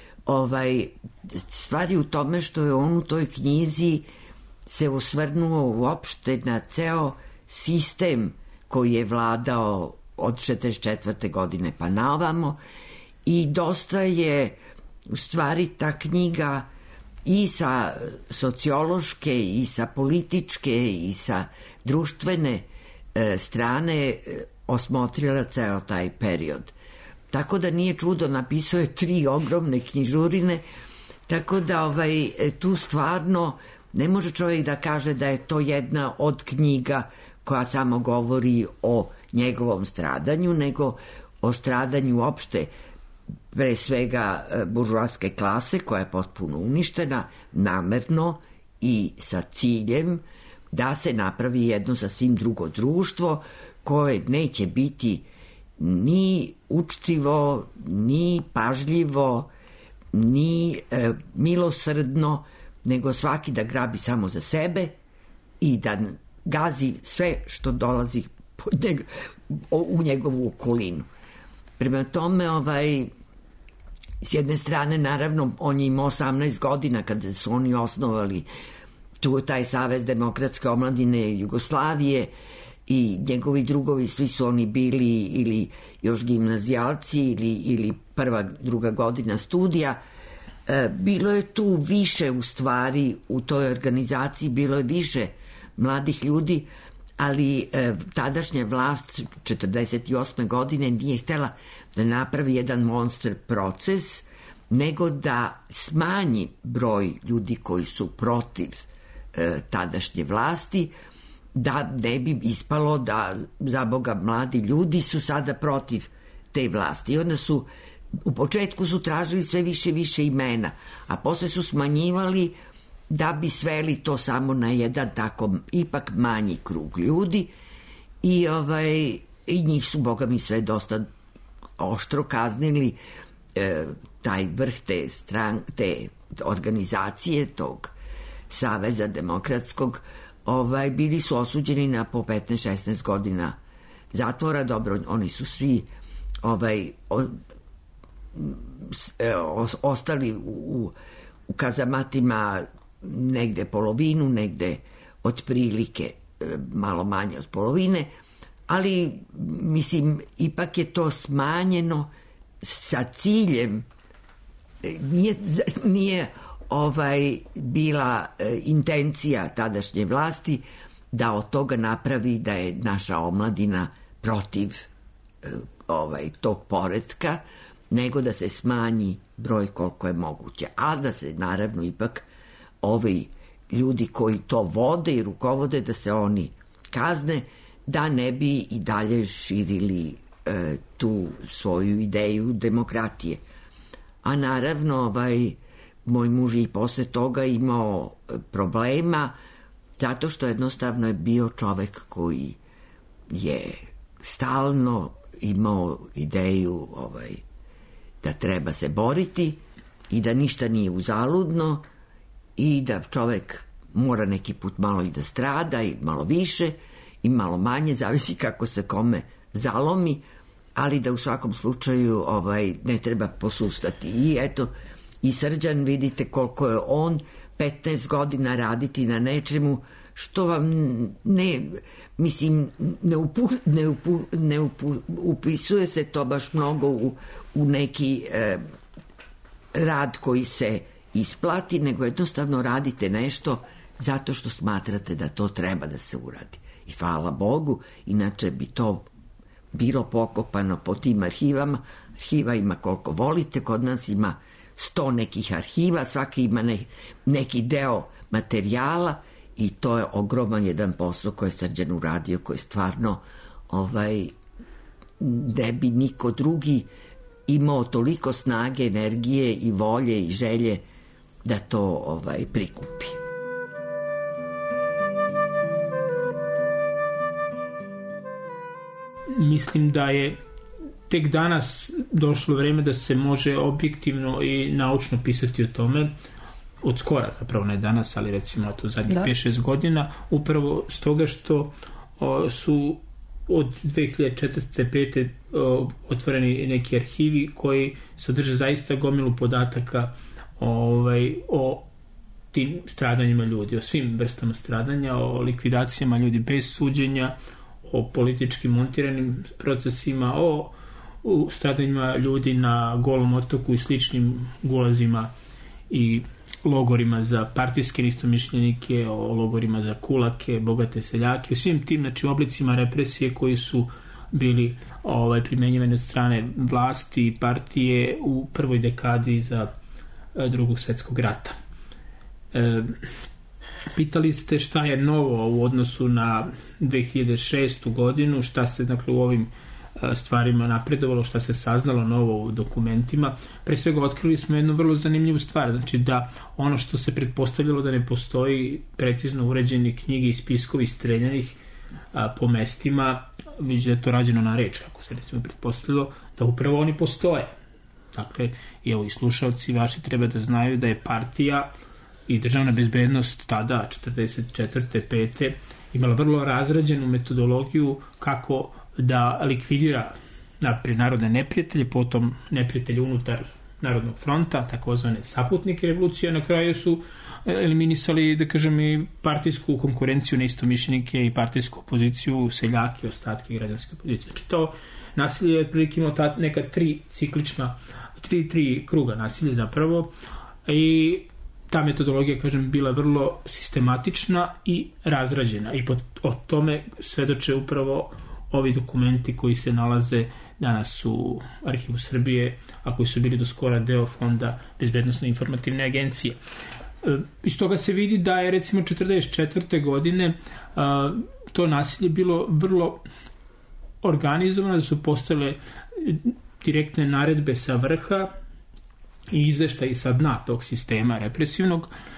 [SPEAKER 16] Stvari u tome što je on u toj knjizi se osvrnuo uopšte na ceo sistem koji je vladao od 44. godine pa naovamo, i dosta je u stvari ta knjiga i sa sociološke i sa političke i sa društvene strane osmotrila ceo taj period. Tako da nije čudo, napisao je 3 ogromne knjižurine, tako da tu stvarno ne može čovjek da kaže da je to jedna od knjiga koja samo govori o njegovom stradanju, nego o stradanju opšte, pre svega buržoaske klase koja je potpuno uništena namerno i sa ciljem da se napravi jedno sasvim drugo društvo koje neće biti ni učtivo, ni pažljivo, ni milosrdno, nego svaki da grabi samo za sebe i da gazi sve što dolazi u njegovu okolinu. Prema tome, s jedne strane, naravno, on je imao 18 godina kada su oni osnovali taj Savez demokratske omladine Jugoslavije, i njegovi drugovi, svi su oni bili ili još gimnazijalci ili prva, druga godina studija. Bilo je tu više, u stvari, u toj organizaciji bilo je više mladih ljudi, ali tadašnja vlast 48. godine nije htjela da napravi jedan monster proces, nego da smanji broj ljudi koji su protiv tadašnje vlasti, da ne bi ispalo da, za Boga, mladi ljudi su sada protiv te vlasti. I onda su, u početku su tražili sve više i više imena, a posle su smanjivali da bi sveli to samo na jedan tako ipak manji krug ljudi i njih su, boga mi, sve dosta oštro kaznili, taj vrh te organizacije, tog Saveza demokratskog, bili su osuđeni na po 15-16 godina zatvora. Dobro, oni su svi ostali u kazamatima negde polovinu, negde otprilike malo manje od polovine, ali mislim ipak je to smanjeno sa ciljem, nije bila intencija tadašnje vlasti da od toga napravi da je naša omladina protiv tog poretka, nego da se smanji broj koliko je moguće, a da se naravno ipak ovi ljudi koji to vode i rukovode, da se oni kazne, da ne bi i dalje širili tu svoju ideju demokratije. A naravno moj muž je i posle toga imao problema, zato što jednostavno je bio čovek koji je stalno imao ideju da treba se boriti i da ništa nije uzaludno i da čovek mora neki put malo i da strada i malo više i malo manje, zavisi kako se kome zalomi, ali da u svakom slučaju ne treba posustati. I eto, i Srđan, vidite koliko je on 15 godina raditi na nečemu što vam ne upisuje se to baš mnogo u neki rad koji se isplati, nego jednostavno radite nešto zato što smatrate da to treba da se uradi. I hvala Bogu, inače bi to bilo pokopano po tim arhivama. Arhiva ima koliko volite, kod nas ima 100 nekih arhiva, svaki ima neki deo materijala i to je ogroman jedan posao koji je Srđan uradio, koji stvarno ne bi niko drugi imao toliko snage, energije i volje i želje da to prikupi.
[SPEAKER 15] Mislim da je tek danas došlo vreme da se može objektivno i naučno pisati o tome, od skora, zapravo ne danas, ali recimo to zadnjih 5-6 godina, upravo stoga što su od 2004-2005 otvoreni neki arhivi koji sadrže zaista gomilu podataka o tim stradanjima ljudi, o svim vrstama stradanja, o likvidacijama ljudi bez suđenja, o politički montiranim procesima, o stradanjima ljudi na Golom otoku i sličnim gulazima i logorima za partijske istomišljenike, o logorima za kulake, bogate seljake, o svim tim oblicima represije koji su bili primenjivani od strane vlasti i partije u prvoj dekadi za Drugog svjetskog rata. Pitali ste šta je novo u odnosu na 2006. godinu, šta se u ovim stvarima napredovalo, šta se saznalo novo u dokumentima. Pre svega otkrili smo jednu vrlo zanimljivu stvar, znači da ono što se pretpostavljalo da ne postoji precizno uređeni knjige i spiskovi streljanih po mestima, već da je to rađeno na reč, kako se recimo pretpostavljalo, da upravo oni postoje. Dakle, evo i slušalci vaši treba da znaju da je partija i državna bezbednost tada, 44. 5. imala vrlo razrađenu metodologiju kako da likvidira naprijed narodne neprijatelje, potom neprijatelje unutar Narodnog fronta, takozvane saputnike revolucije, na kraju su eliminisali, da kažem, i partijsku konkurenciju, neistomišljenike i partijsku opoziciju, seljake, ostatke građanske opozicije. Znači to nasilje je otprilike imalo neka tri kruga nasilja zapravo i ta metodologija, kažem, bila vrlo sistematična i razrađena i o tome svedoče upravo ovi dokumenti koji se nalaze danas u Arhivu Srbije, a koji su bili do skora deo Fonda Bezbednosno-informativne agencije. Iz toga se vidi da je recimo 1944. godine to nasilje bilo vrlo organizovano, da su postojale direktne naredbe sa vrha i izveštaji sa dna tog sistema represivnog,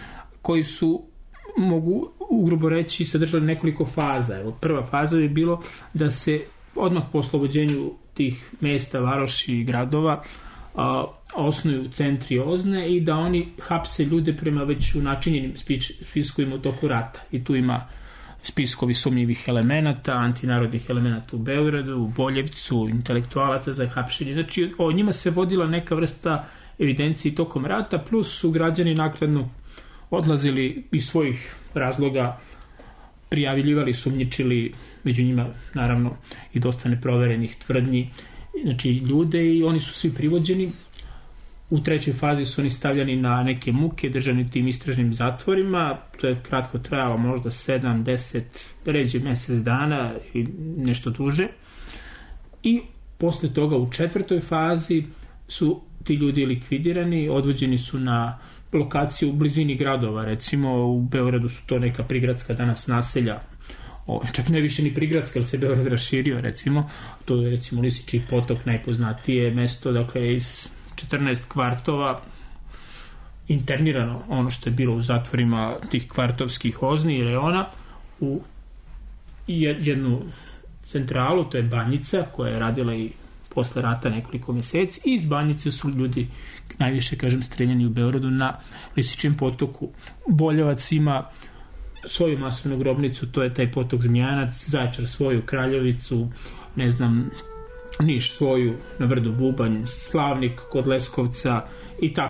[SPEAKER 15] koji su, mogu ugrubo reći, sadržali nekoliko faza. Evo, prva faza je bilo da se odmah po oslobođenju tih mesta, varoši i gradova osnuju centri OZNE i da oni hapse ljude prema već načinjenim spiskovima u toku rata. I tu ima spiskovi sumnjivih elemenata, antinarodnih elemenata u Beogradu, u Boljevcu, intelektualaca za hapšenje. Znači, o njima se vodila neka vrsta evidencije tokom rata, plus su građani naknadno odlazili iz svojih razloga, prijavljivali, sumnjičili, među njima naravno i dosta neproverenih tvrdnji, znači ljude, i oni su svi privođeni. U trećoj fazi su oni stavljani na neke muke, držani tim istražnim zatvorima. To je kratko trajalo, možda 7, 10, ređe mesec dana i nešto duže. I posle toga u četvrtoj fazi su ti ljudi likvidirani, odvođeni su na lokaciju u blizini gradova. Recimo u Beogradu su to neka prigradska danas naselja, čak ne više ni prigradska, ali se Beograd raširio, recimo. To je recimo Lisički potok, najpoznatije mesto, dakle iz 14 kvartova internirano, ono što je bilo u zatvorima tih kvartovskih OZNI i reona, u jednu centralu, to je Banjica, koja je radila i posle rata nekoliko mjeseci, i iz Banjice su ljudi najviše, kažem, streljani u Beogradu na Lisičijem potoku. Boljevac ima svoju masovnu grobnicu, to je taj potok Zmijanac, Zaječar svoju, Kraljevicu, ne znam, Niš svoju, na Vrdu Bubanj, Slavnik kod Leskovca i tako.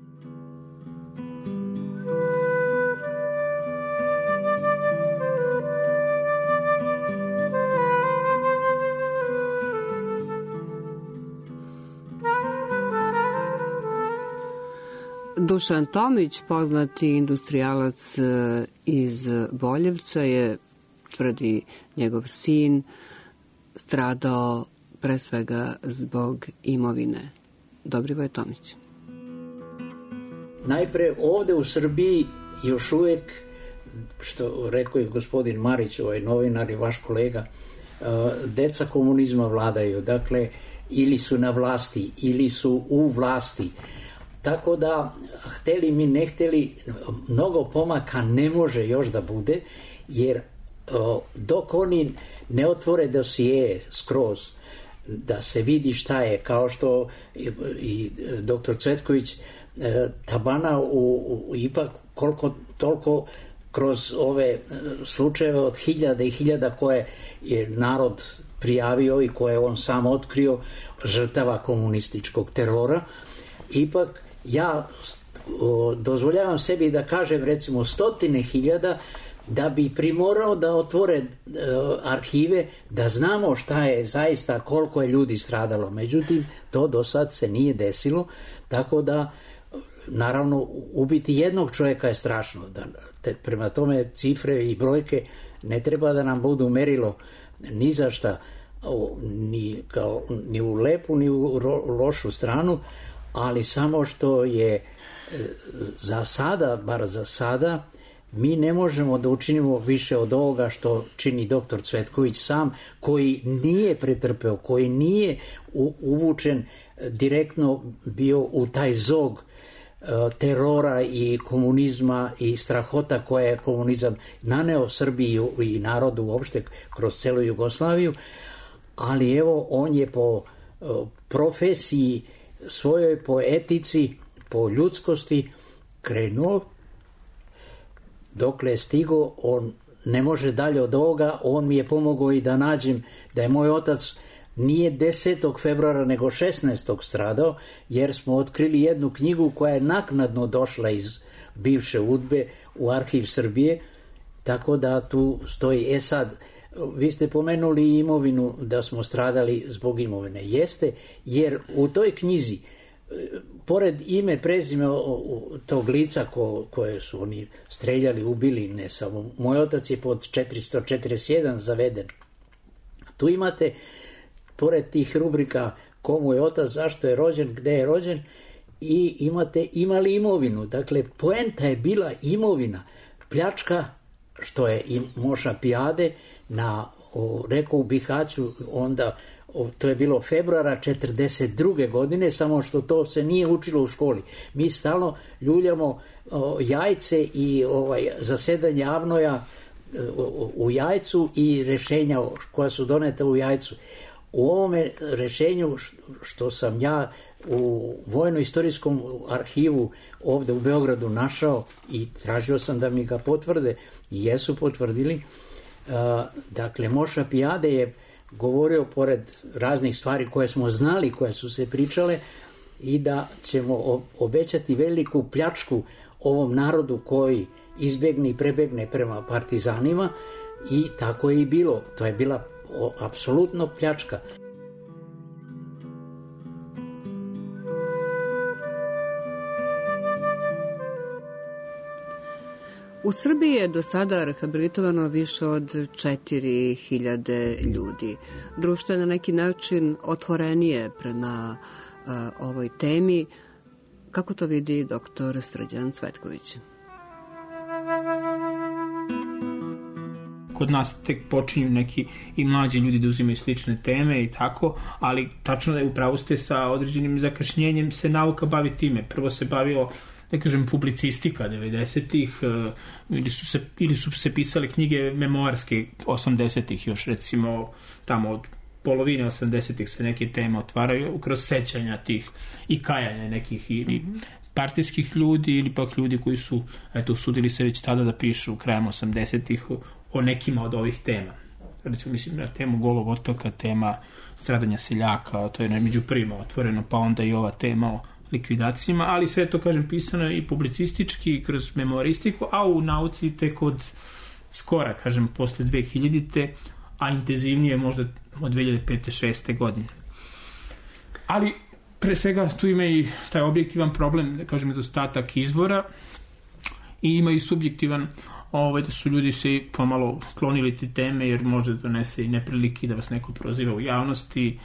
[SPEAKER 3] Dušan Tomić, poznati industrijalac iz Boljevca, je, tvrdi njegov sin, stradao pre svega zbog imovine. Dobrivoje Tomić.
[SPEAKER 17] Najpre ovde u Srbiji još uvek, što rekao je gospodin Marić, ovaj novinar i vaš kolega, deca komunizma vladaju. Dakle, ili su na vlasti, ili su u vlasti. Tako da, hteli mi ne hteli, mnogo pomaka ne može još da bude, jer dok oni ne otvore dosije skroz, da se vidi šta je, kao što i doktor Cvetković tabana ipak koliko toliko kroz ove slučajeve od hiljada i hiljada koje je narod prijavio i koje on sam otkrio, žrtava komunističkog terora. Ipak ja dozvoljavam sebi da kažem recimo 100.000 da bi primorao da otvore arhive, da znamo šta je zaista, koliko je ljudi stradalo. Međutim, to do sad se nije desilo, tako da naravno ubiti jednog čovjeka je strašno. Prema tome cifre i brojke ne treba da nam budu merilo ni za šta, ni u lepu ni u lošu stranu, ali samo što je za sada, bar za sada, mi ne možemo da učinimo više od ovoga što čini doktor Cvetković sam, koji nije pretrpeo, koji nije uvučen direktno bio u taj zog terora i komunizma i strahota koje je komunizam naneo Srbiji i narodu uopšte kroz celu Jugoslaviju, ali evo on je po profesiji svojoj, po etici, po ljudskosti krenuo. Dokle je stigo, on ne može dalje od ovoga. On mi je pomogao i da nađem da je moj otac nije 10. februara nego 16. stradao, jer smo otkrili jednu knjigu koja je naknadno došla iz bivše UDBE u arhiv Srbije, tako da tu stoji. Sad, vi ste pomenuli imovinu, da smo stradali zbog imovine. Jeste, jer u toj knjizi, pored ime, prezime tog lica koje su oni streljali, ubili, ne samo, moj otac je pod 441 zaveden. Tu imate, pored tih rubrika komu je otac, zašto je rođen, gde je rođen, i imate imali imovinu. Dakle, poenta je bila imovina, pljačka, što je i moša pijade na reku u Bihaću, onda to je bilo februara 42. godine, samo što to se nije učilo u školi. Mi stalno ljuljamo jajce i zasedanje Avnoja u Jajcu i rešenja koja su doneta u Jajcu. U ovome rešenju što sam ja u Vojno-istorijskom arhivu ovde u Beogradu našao i tražio sam da mi ga potvrde i jesu potvrdili. Dakle, Moša Pijade je govorio pored raznih stvari koje smo znali, koje su se pričale, i da ćemo obećati veliku pljačku ovom narodu koji izbegne i prebegne prema partizanima, i tako je i bilo. To je bila apsolutno pljačka.
[SPEAKER 3] U Srbiji je do sada rehabilitovano više od 4000 ljudi. Društvo je na neki način otvorenije prema ovoj temi. Kako to vidi doktor Srđan Cvetković?
[SPEAKER 15] Kod nas tek počinju neki i mlađi ljudi da uzimaju slične teme i tako, ali tačno da je upravo ste sa određenim zakašnjenjem se nauka bavi time. Prvo se bavilo, da kažem, publicistika 90-ih, ili su se pisale knjige memoarske 80-ih, još recimo tamo od polovine 80-ih se neke teme otvaraju kroz sećanja tih i kajanja nekih ili partijskih ljudi ili pak ljudi koji su usudili se već tada da pišu krajem 80-ih o nekima od ovih tema. Recimo, mislim na temu Golog otoka, tema stradanja seljaka, to je među prvima otvoreno, pa onda i ova tema o likvidacijama, ali sve to, kažem, pisano i publicistički kroz memoristiku, a u nauci tek od skora, kažem, posle 2000-te, a intenzivnije možda od 2005-2006 godine. Ali, pre svega, tu ima i taj objektivan problem, da kažem, nedostatak izvora, i ima i subjektivan, da su ljudi se pomalo klonili te teme, jer može da donese i neprilike da vas neko proziva u javnosti,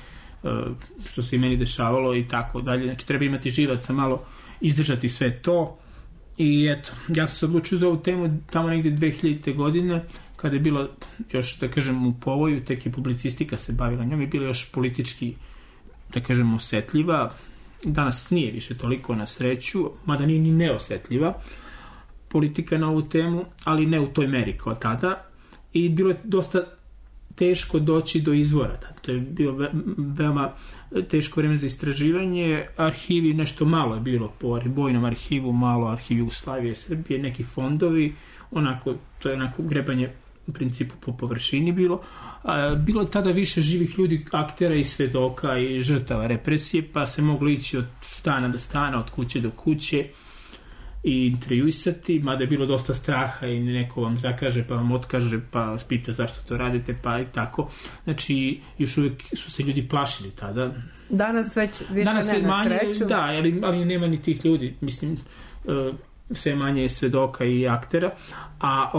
[SPEAKER 15] što se i meni dešavalo i tako dalje. Znači, treba imati živaca, malo izdržati sve to. I eto, ja sam se odlučio za ovu temu tamo negde 2000. godine, kada je bilo još, da kažem, u povoju, tek je publicistika se bavila njom, je bila još politički, da kažem, osetljiva. Danas nije više toliko, na sreću, mada nije ni neosetljiva politika na ovu temu, ali ne u toj meri kao tada. I bilo je dosta teško doći do izvora. To je bilo veoma teško vreme za istraživanje. Arhivi nešto malo je bilo po Bojnom arhivu, malo arhiv Jugoslavije, Srbije, neki fondovi, onako, to je onako grebanje u principu po površini bilo. Bilo je tada više živih ljudi, aktera i svedoka i žrtava represije, pa se moglo ići od stana do stana, od kuće do kuće i intervjuisati, mada je bilo dosta straha i neko vam zakaže pa vam otkaže pa vas pita zašto to radite, pa i tako. Znači, još uvijek su se ljudi plašili tada.
[SPEAKER 3] Danas već više nema sreću.
[SPEAKER 15] Da, ali nema ni tih ljudi. Mislim, sve manje je svedoka i aktera. A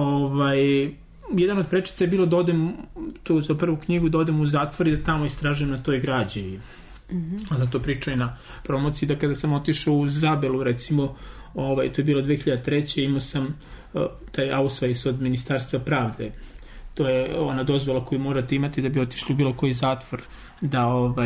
[SPEAKER 15] jedan od prečica je bilo da odem, to za prvu knjigu, da odem u zatvor i da tamo istražujem na toj građi. A zato pričaju na promociji da kada sam otišao u Zabelu, recimo, to je bilo 2003. Imao sam taj ausweis od Ministarstva pravde. To je ona dozvola koju morate imati da bi otišli u bilo koji zatvor, da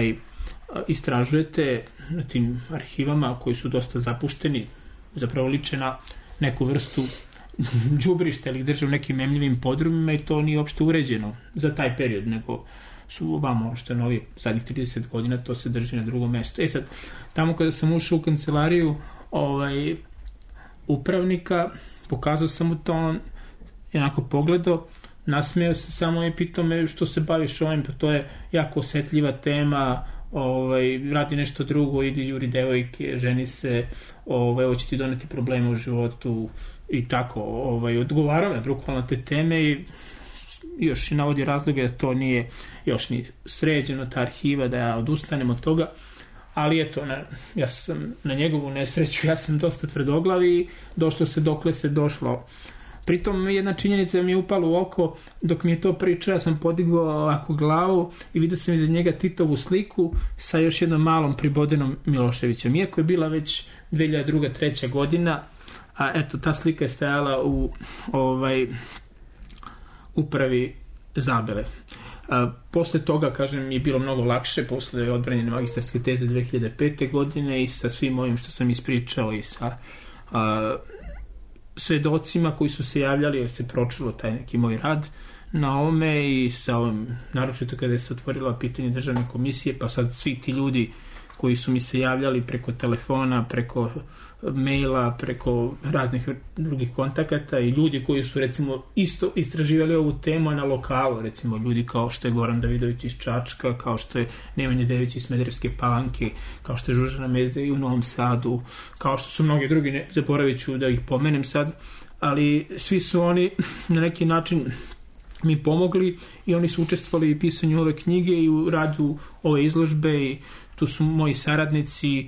[SPEAKER 15] istražujete na tim arhivama koji su dosta zapušteni, zapravo liče na neku vrstu đubrišta ili drže u nekim memljivim podrumima, i to nije uopšte uređeno za taj period, nego su ovamo što je novi zadnjih 30 godina, to se drži na drugom mestu. Sad, tamo kada sam ušao u kancelariju upravnika, pokazao sam mu to, on jednako pogledao, nasmeo se samo i pitao me što se baviš ovim, pa to je jako osetljiva tema, radi nešto drugo, idi juri devojke, ženi se, ovo će ti doneti probleme u životu i tako. Odgovarao je brukalno te teme i još i navodi razloge da to nije još ni sređeno, ta arhiva, da ja odustanem od toga. Ali eto, ja sam na njegovu nesreću, ja sam dosta tvrdoglav i došlo se dokle se došlo. Pritom jedna činjenica mi je upala u oko, dok mi je to pričao, ja sam podigao ovako glavu i vidio sam iza njega Titovu sliku sa još jednom malom pribodenom Miloševićem. Iako je bila već 2002-2003 godina, a eto, ta slika je stajala u upravi Zabele. Posle toga, kažem, je bilo mnogo lakše, posle odbranjene magistarske teze 2005. godine i sa svim ovim što sam ispričao i sa svedocima koji su se javljali, jer se pročilo taj neki moj rad na ovome i sa ovom, naročito kada se otvorila pitanje državne komisije, pa sad svi ti ljudi koji su mi se javljali preko telefona, preko maila, preko raznih drugih kontakata i ljudi koji su recimo isto istraživali ovu temu na lokalu, recimo ljudi kao što je Goran Davidović iz Čačka, kao što je Nemanja Dević iz Smederevske Palanke, kao što je Žužana Meze i u Novom Sadu, kao što su mnogi drugi, ne zaboravit ću da ih pomenem sad, ali svi su oni na neki način mi pomogli i oni su učestvovali u pisanju ove knjige i u radu ove izložbe i tu su moji saradnici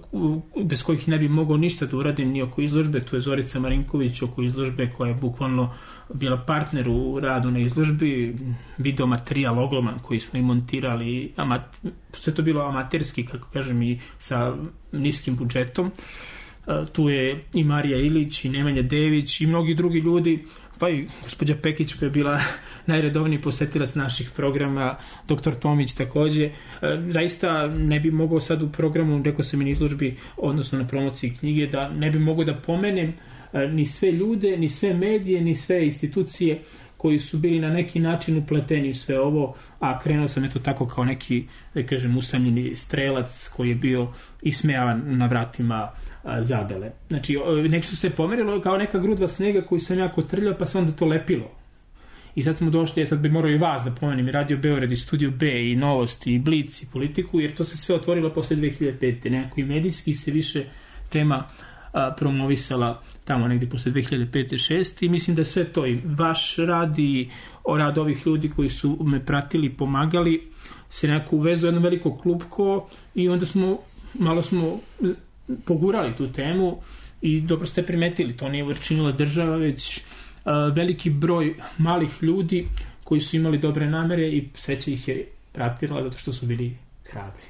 [SPEAKER 15] bez kojih ne bi mogao ništa da uradim ni oko izložbe. Tu je Zorica Marinković oko izložbe koja je bukvalno bila partner u radu na izložbi, video materijal ogroman koji smo i montirali, sve to bilo amaterski, kako kažem, i sa niskim budžetom. Tu je i Marija Ilić i Nemanja Dević i mnogi drugi ljudi, pa i gospođa Pekić koja je bila najredovniji posetilac naših programa, doktor Tomić takođe. Zaista ne bi mogao sad u programu, rekao sam i na izložbi, odnosno na promociji knjige, da ne bi mogao da pomenem ni sve ljude, ni sve medije, ni sve institucije koji su bili na neki način upleteni u sve ovo, a krenuo sam eto tako kao neki, da kažem, usamljeni strelac koji je bio ismejavan na vratima Zabele. Znači, nešto se pomerilo kao neka grudva snega koju sam jako trljao, pa se onda to lepilo. I sad smo došli, sad bi morao i vas da pomenem, i Radio Beograd, i Studio B, i Novosti, i Blic, i Politiku, jer to se sve otvorilo posle 2005. Nekako i medijski se više tema promovisala tamo negdje posle 2005-2006 i mislim da sve to i vaš rad i rad ovih ljudi koji su me pratili, pomagali, se nekako uvezu jedno veliko klupko i onda malo smo pogurali tu temu i dobro ste primetili, to nije učinila država, već veliki broj malih ljudi koji su imali dobre namere i sreća ih je pratila zato što su bili hrabri.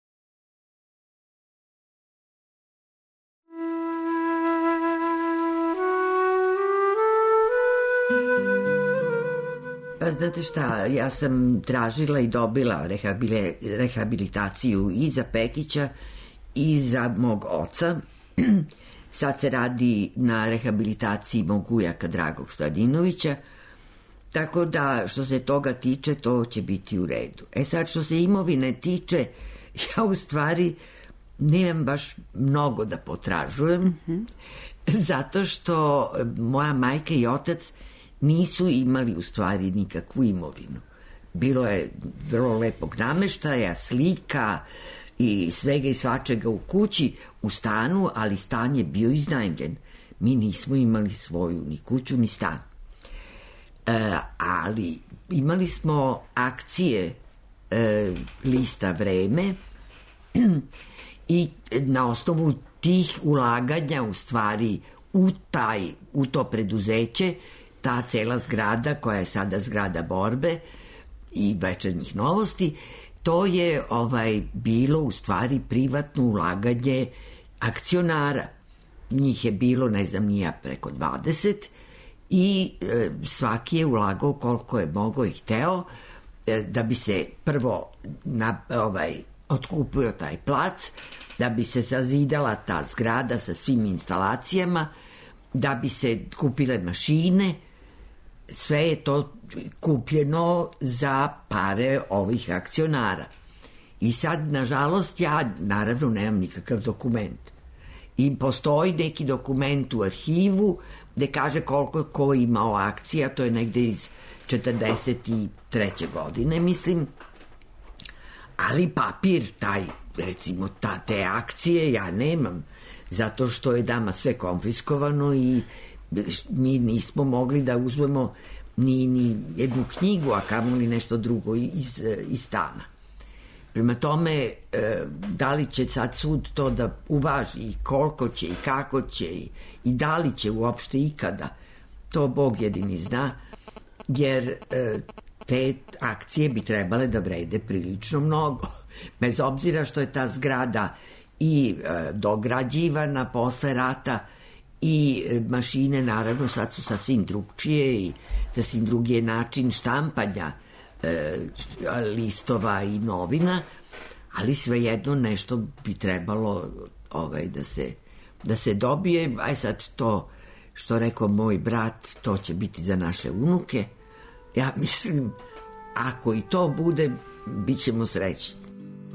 [SPEAKER 16] Pa znate šta, ja sam tražila i dobila rehabilitaciju i za Pekića i za mog oca. Sad se radi na rehabilitaciji mog ujaka Dragog Stojadinovića, tako da što se toga tiče, to će biti u redu. Sad što se imovine tiče, ja u stvari nemam baš mnogo da potražujem, zato što moja majka i otac nisu imali u stvari nikakvu imovinu. Bilo je vrlo lepog nameštaja, slika i svega i svačega u kući, u stanu, ali stan je bio iznajmljen. Mi nismo imali svoju ni kuću ni stan. Ali imali smo akcije lista Vreme i na osnovu tih ulaganja u stvari u to preduzeće ta cela zgrada koja je sada zgrada Borbe i Večernjih Novosti, to je bilo u stvari privatno ulaganje akcionara. Njih je bilo, ne znam, nija preko 20 i svaki je ulagao koliko je mogao i hteo da bi se prvo otkupio taj plac, da bi se sazidala ta zgrada sa svim instalacijama, da bi se kupile mašine. Sve je to kupljeno za pare ovih akcionara. I sad, nažalost, ja naravno nemam nikakav dokument. I postoji neki dokument u arhivu gde kaže koliko ko imao akcija, to je negde iz 43. godine, mislim. Ali papir, taj, recimo, te akcije ja nemam, zato što je dama sve konfiskovano i mi nismo mogli da uzmemo ni jednu knjigu, a kamoli nešto drugo iz stana. Prema tome, da li će sad sud to da uvaži i koliko će i kako će i da li će uopšte ikada, to Bog jedini zna, jer te akcije bi trebale da vrede prilično mnogo. Bez obzira što je ta zgrada i dograđivana posle rata i mašine, naravno, sad su sasvim drugčije i sasvim drugi je način štampanja listova i novina, ali svejedno nešto bi trebalo da se dobije. Aj sad to što rekao moj brat, to će biti za naše unuke. Ja mislim, ako i to bude, bit ćemo srećni.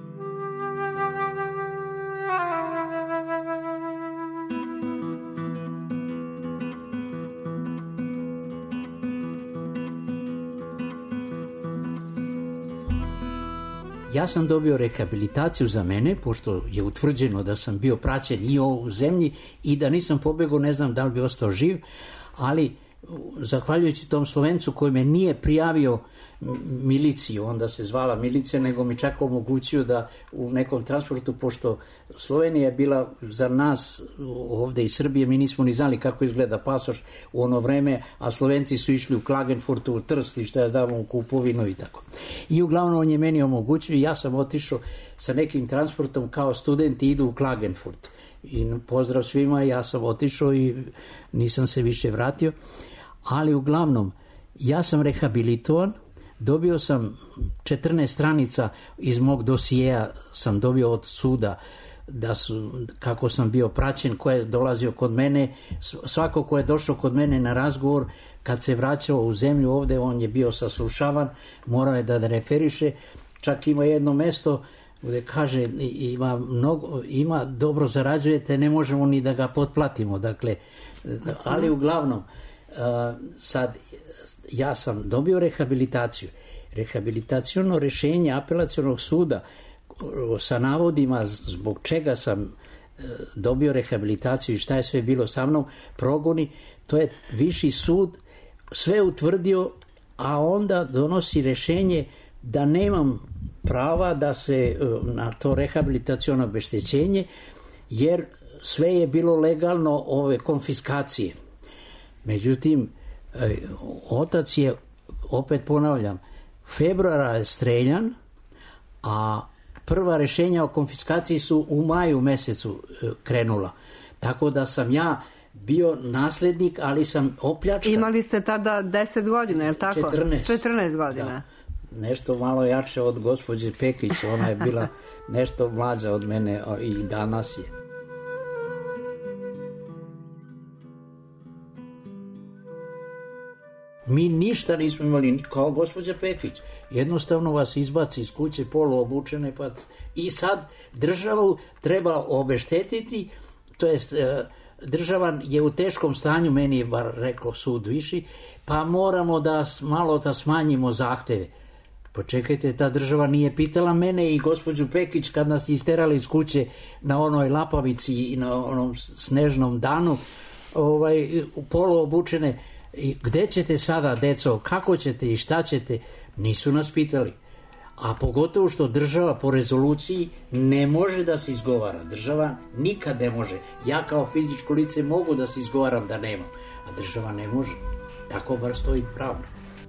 [SPEAKER 17] Ja sam dobio rehabilitaciju za mene, pošto je utvrđeno da sam bio praćen i u zemlji i da nisam pobegao, ne znam da li bi ostao živ, ali zahvaljujući tom Slovencu koji me nije prijavio miliciju, onda se zvala milicija, nego mi čak omogućio da u nekom transportu, pošto Slovenija je bila za nas ovde iz Srbije, mi nismo ni znali kako izgleda pasoš u ono vreme, a Slovenci su išli u Klagenfurtu, u Trst i što ja davam u Kupovinu i tako. I uglavnom on je meni omogućio i ja sam otišao sa nekim transportom kao student i idu u Klagenfurt. I pozdrav svima, ja sam otišao i nisam se više vratio, ali uglavnom ja sam rehabilitovan. Dobio sam 14 stranica iz mog dosijeja, sam dobio od suda kako sam bio praćen, ko je dolazio kod mene, svako ko je došao kod mene na razgovor, kad se vraćao u zemlju ovde, on je bio saslušavan, morao je da referiše, čak ima jedno mesto gde kaže ima dobro zarađujete, ne možemo ni da ga potplatimo, dakle, ali uglavnom sad ja sam dobio rehabilitaciju. Rehabilitaciono rešenje apelacionog suda sa navodima zbog čega sam dobio rehabilitaciju i šta je sve bilo sa mnom, progoni, to je viši sud sve utvrdio, a onda donosi rešenje da nemam prava da se na to rehabilitaciono obeštećenje, jer sve je bilo legalno, ove konfiskacije. Međutim, otac je, opet ponavljam, februara je streljan, a prva rešenja o konfiskaciji su u maju mesecu krenula. Tako da sam ja bio naslednik, ali sam opljačkan.
[SPEAKER 3] Imali ste tada 10 godina, je li tako? 14 godina.
[SPEAKER 17] Da. Nešto malo jače od gospođe Pekić, ona je bila nešto mlađa od mene i danas je. Mi ništa nismo imali, kao gospođa Pekić. Jednostavno vas izbaci iz kuće poluobučene, pa i sad državu treba obeštetiti, to jest država je u teškom stanju, meni je bar rekao sud viši, pa moramo da malo da smanjimo zahteve. Pa čekajte, ta država nije pitala mene i gospođu Pekić kad nas isterali iz kuće na onoj lapavici i na onom snežnom danu, poluobučene. I gde ćete sada, deco, kako ćete i šta ćete, nisu nas pitali. A pogotovo što država po rezoluciji ne može da se izgovara. Država nikad ne može. Ja kao fizičko lice mogu da se izgovaram da nemam, a država ne može. Tako bar stoji pravno.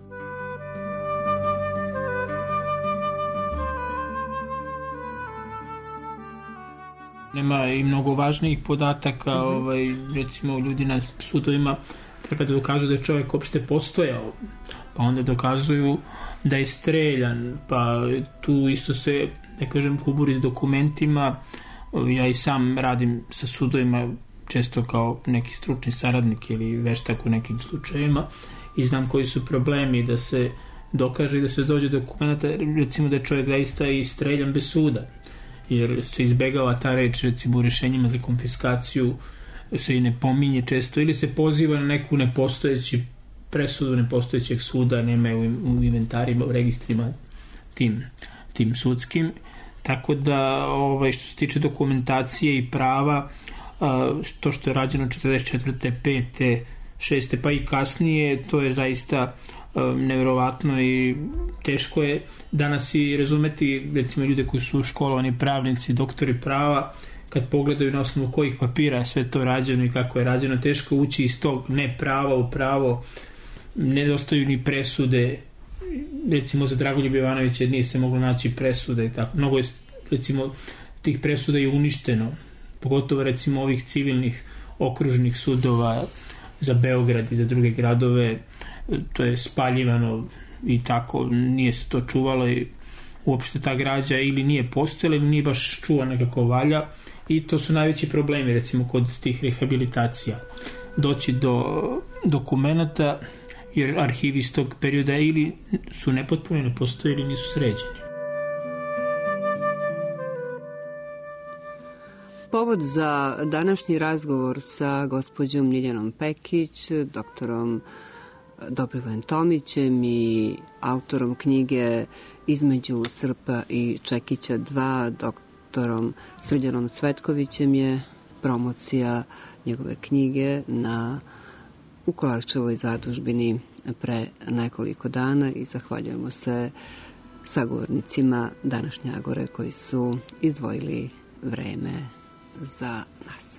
[SPEAKER 15] Nema i mnogo važnijih podataka, recimo ljudi na sudovima treba da dokazuju da je čovjek uopšte postojao, pa onda dokazuju da je streljan, pa tu isto se, da kažem, kuburi s dokumentima. Ja i sam radim sa sudovima često kao neki stručni saradnik ili veštak u nekim slučajevima i znam koji su problemi da se dokaže i da se dođe do dokumenta, recimo da je čovjek zaista i streljan bez suda, jer se izbegava ta reč, recimo u rešenjima za konfiskaciju se i ne pominje često ili se poziva na neku nepostojeći presudu nepostojećeg suda, nema u inventarima, u registrima tim sudskim. Tako da što se tiče dokumentacije i prava, to što je rađeno 44. 5. 6. pa i kasnije, to je zaista nevjerovatno i teško je danas i razumeti, recimo ljude koji su školovani pravnici, doktori prava, kad pogledaju na osnovu kojih papira je sve to rađeno i kako je rađeno, teško ući iz tog ne prava u pravo, nedostaju ni presude, recimo za Dragoljub Jovanovića nije se moglo naći presude i tako, mnogo je recimo tih presuda je uništeno, pogotovo recimo ovih civilnih okružnih sudova za Beograd i za druge gradove, to je spaljivano i tako, nije se to čuvalo i uopšte ta građa ili nije postojala ili nije baš čuvana kako valja i to su najveći problemi recimo kod tih rehabilitacija. doći do dokumenata, jer arhivi iz tog perioda ili su nepotpuni, ne postoje ili nisu sređeni.
[SPEAKER 3] Povod za današnji razgovor sa gospođom Ljeljanom Pekić, doktorom Dobrivojem Tomićem i autorom knjige Između Srpa i Čekića 2, doktorom Srđanom Cvetkovićem, je promocija njegove knjige u Kolarčevoj zadužbini pre nekoliko dana i zahvaljujemo se sagovornicima današnje Agore koji su izdvojili vreme za nas.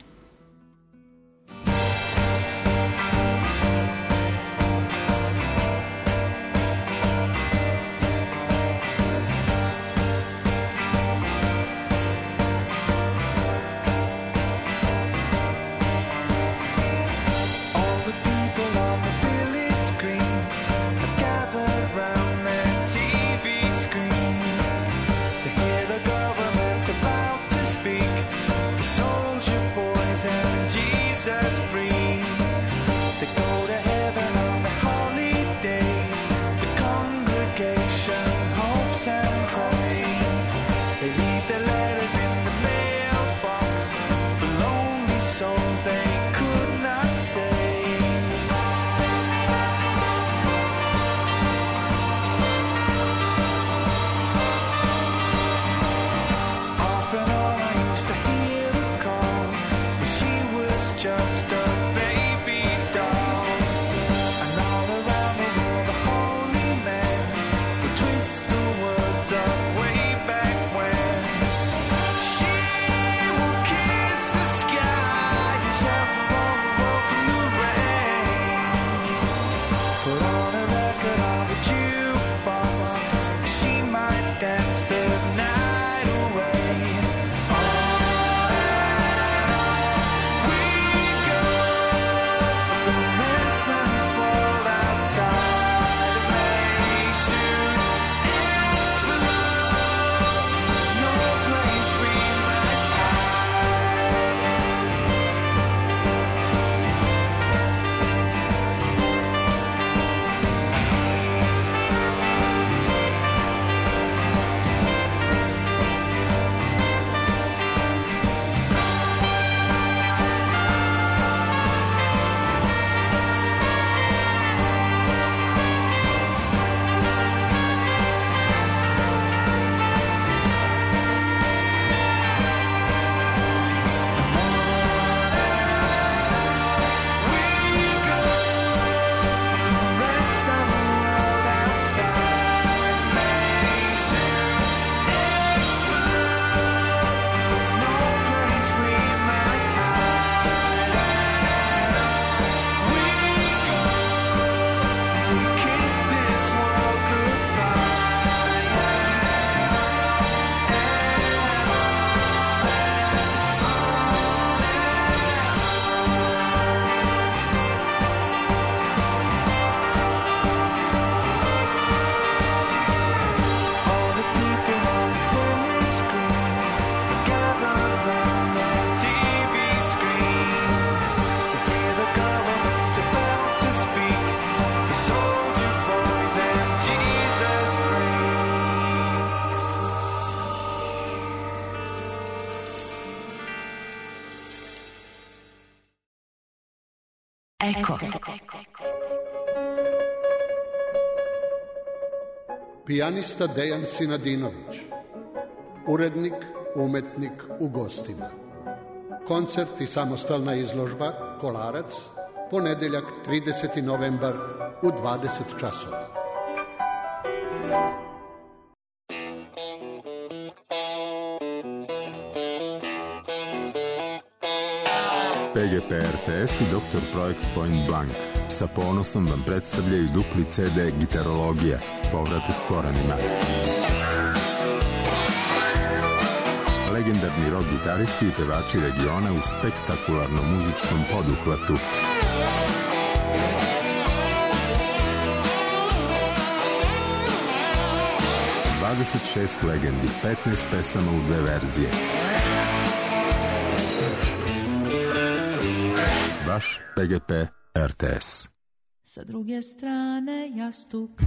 [SPEAKER 8] Eko.
[SPEAKER 9] Pijanista Dejan Sinadinović. Urednik, umetnik u gostima. Koncert i samostalna izložba Kolarac, ponedeljak 30. novembar u 20 časova.
[SPEAKER 18] PGP RTS i Dr. Projekt Point Blank sa ponosom vam predstavljaju dupli CD Gitarologija, povratak korenima. Legendarni rock gitaristi i pevači regiona u spektakularnom muzičkom poduhvatu. ...26 legendi, 15 pesama u 2 verzije. vaš PGP RTS.
[SPEAKER 10] Sa druge strane jastuka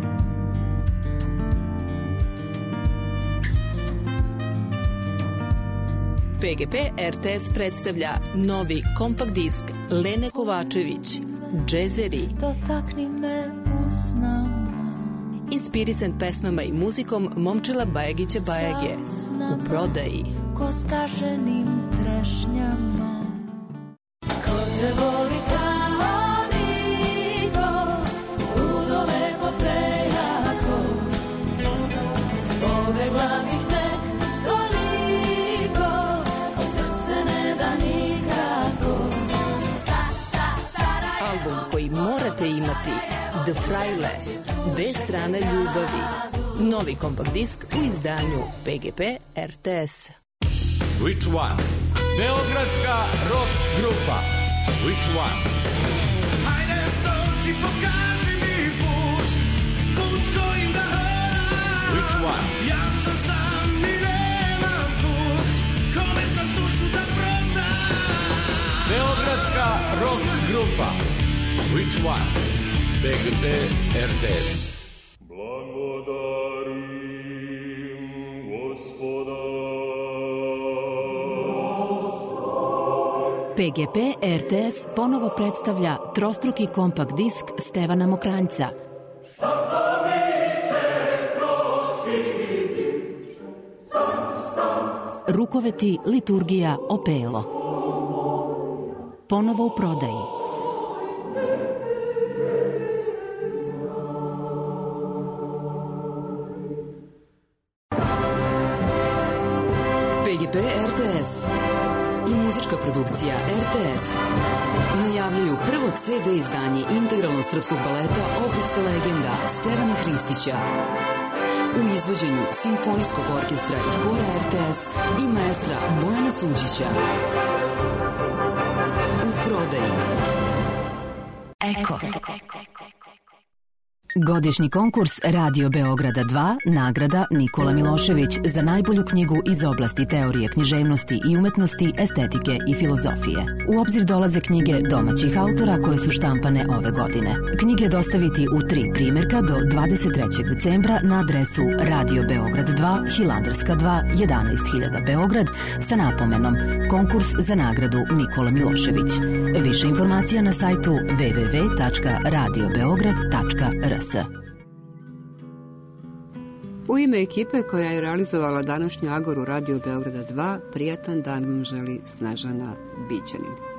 [SPEAKER 11] PGP RTS predstavlja novi kompakt disk Lene Kovačević, Džezeri.
[SPEAKER 10] Dotakni me usnama.
[SPEAKER 11] Inspirisan pesmama i muzikom Momčila Bajagića Bajage. U prodaji.
[SPEAKER 10] Ko skaženim trešnjama. Ko te voli kao niko, ludove po prejako. Pobegla bih tek toliko, a srce ne da nikako.
[SPEAKER 11] Album koji morate imati, The Fraile, bez strane ljubavi. Novi kompakt disk u izdanju PGP RTS.
[SPEAKER 12] Which one? Beogradska rock grupa. Which one?
[SPEAKER 6] Hajde dođi, pokaži mi put, put s kojim da hodam.
[SPEAKER 12] Which one?
[SPEAKER 6] Ja sam sam i nemam put, kome sam dušu da prodam.
[SPEAKER 12] Beogradska rock grupa. Which one? PGP RTS.
[SPEAKER 6] Blagodarim Gospoda.
[SPEAKER 13] PGP RTS ponovo predstavlja trostruki kompakt disk Stevana Mokranjca. Rukoveti, liturgija, opelo. Ponovo u prodaji.
[SPEAKER 14] PGP RTS i muzička produkcija RTS najavljuju prvo CD izdanje integralnog srpskog baleta Ohridska legenda Stevana Hristića u izvođenju Simfonijskog orkestra i hora RTS i maestra Bojana Suđića. U prodaji.
[SPEAKER 13] Eko. Godišnji konkurs Radio Beograda 2, nagrada Nikola Milošević za najbolju knjigu iz oblasti teorije književnosti i umetnosti, estetike i filozofije. U obzir dolaze knjige domaćih autora koje su štampane ove godine. Knjige dostaviti u 3 primjerka do 23. decembra na adresu Radio Beograd 2, Hilandarska 2, 11.000 Beograd sa napomenom Konkurs za nagradu Nikola Milošević. Više informacija na sajtu www.radiobeograd.rs.
[SPEAKER 3] U ime ekipe koja je realizovala današnju Agoru Radio Beograda 2, prijatan dan vam želi Snežana Bićanin.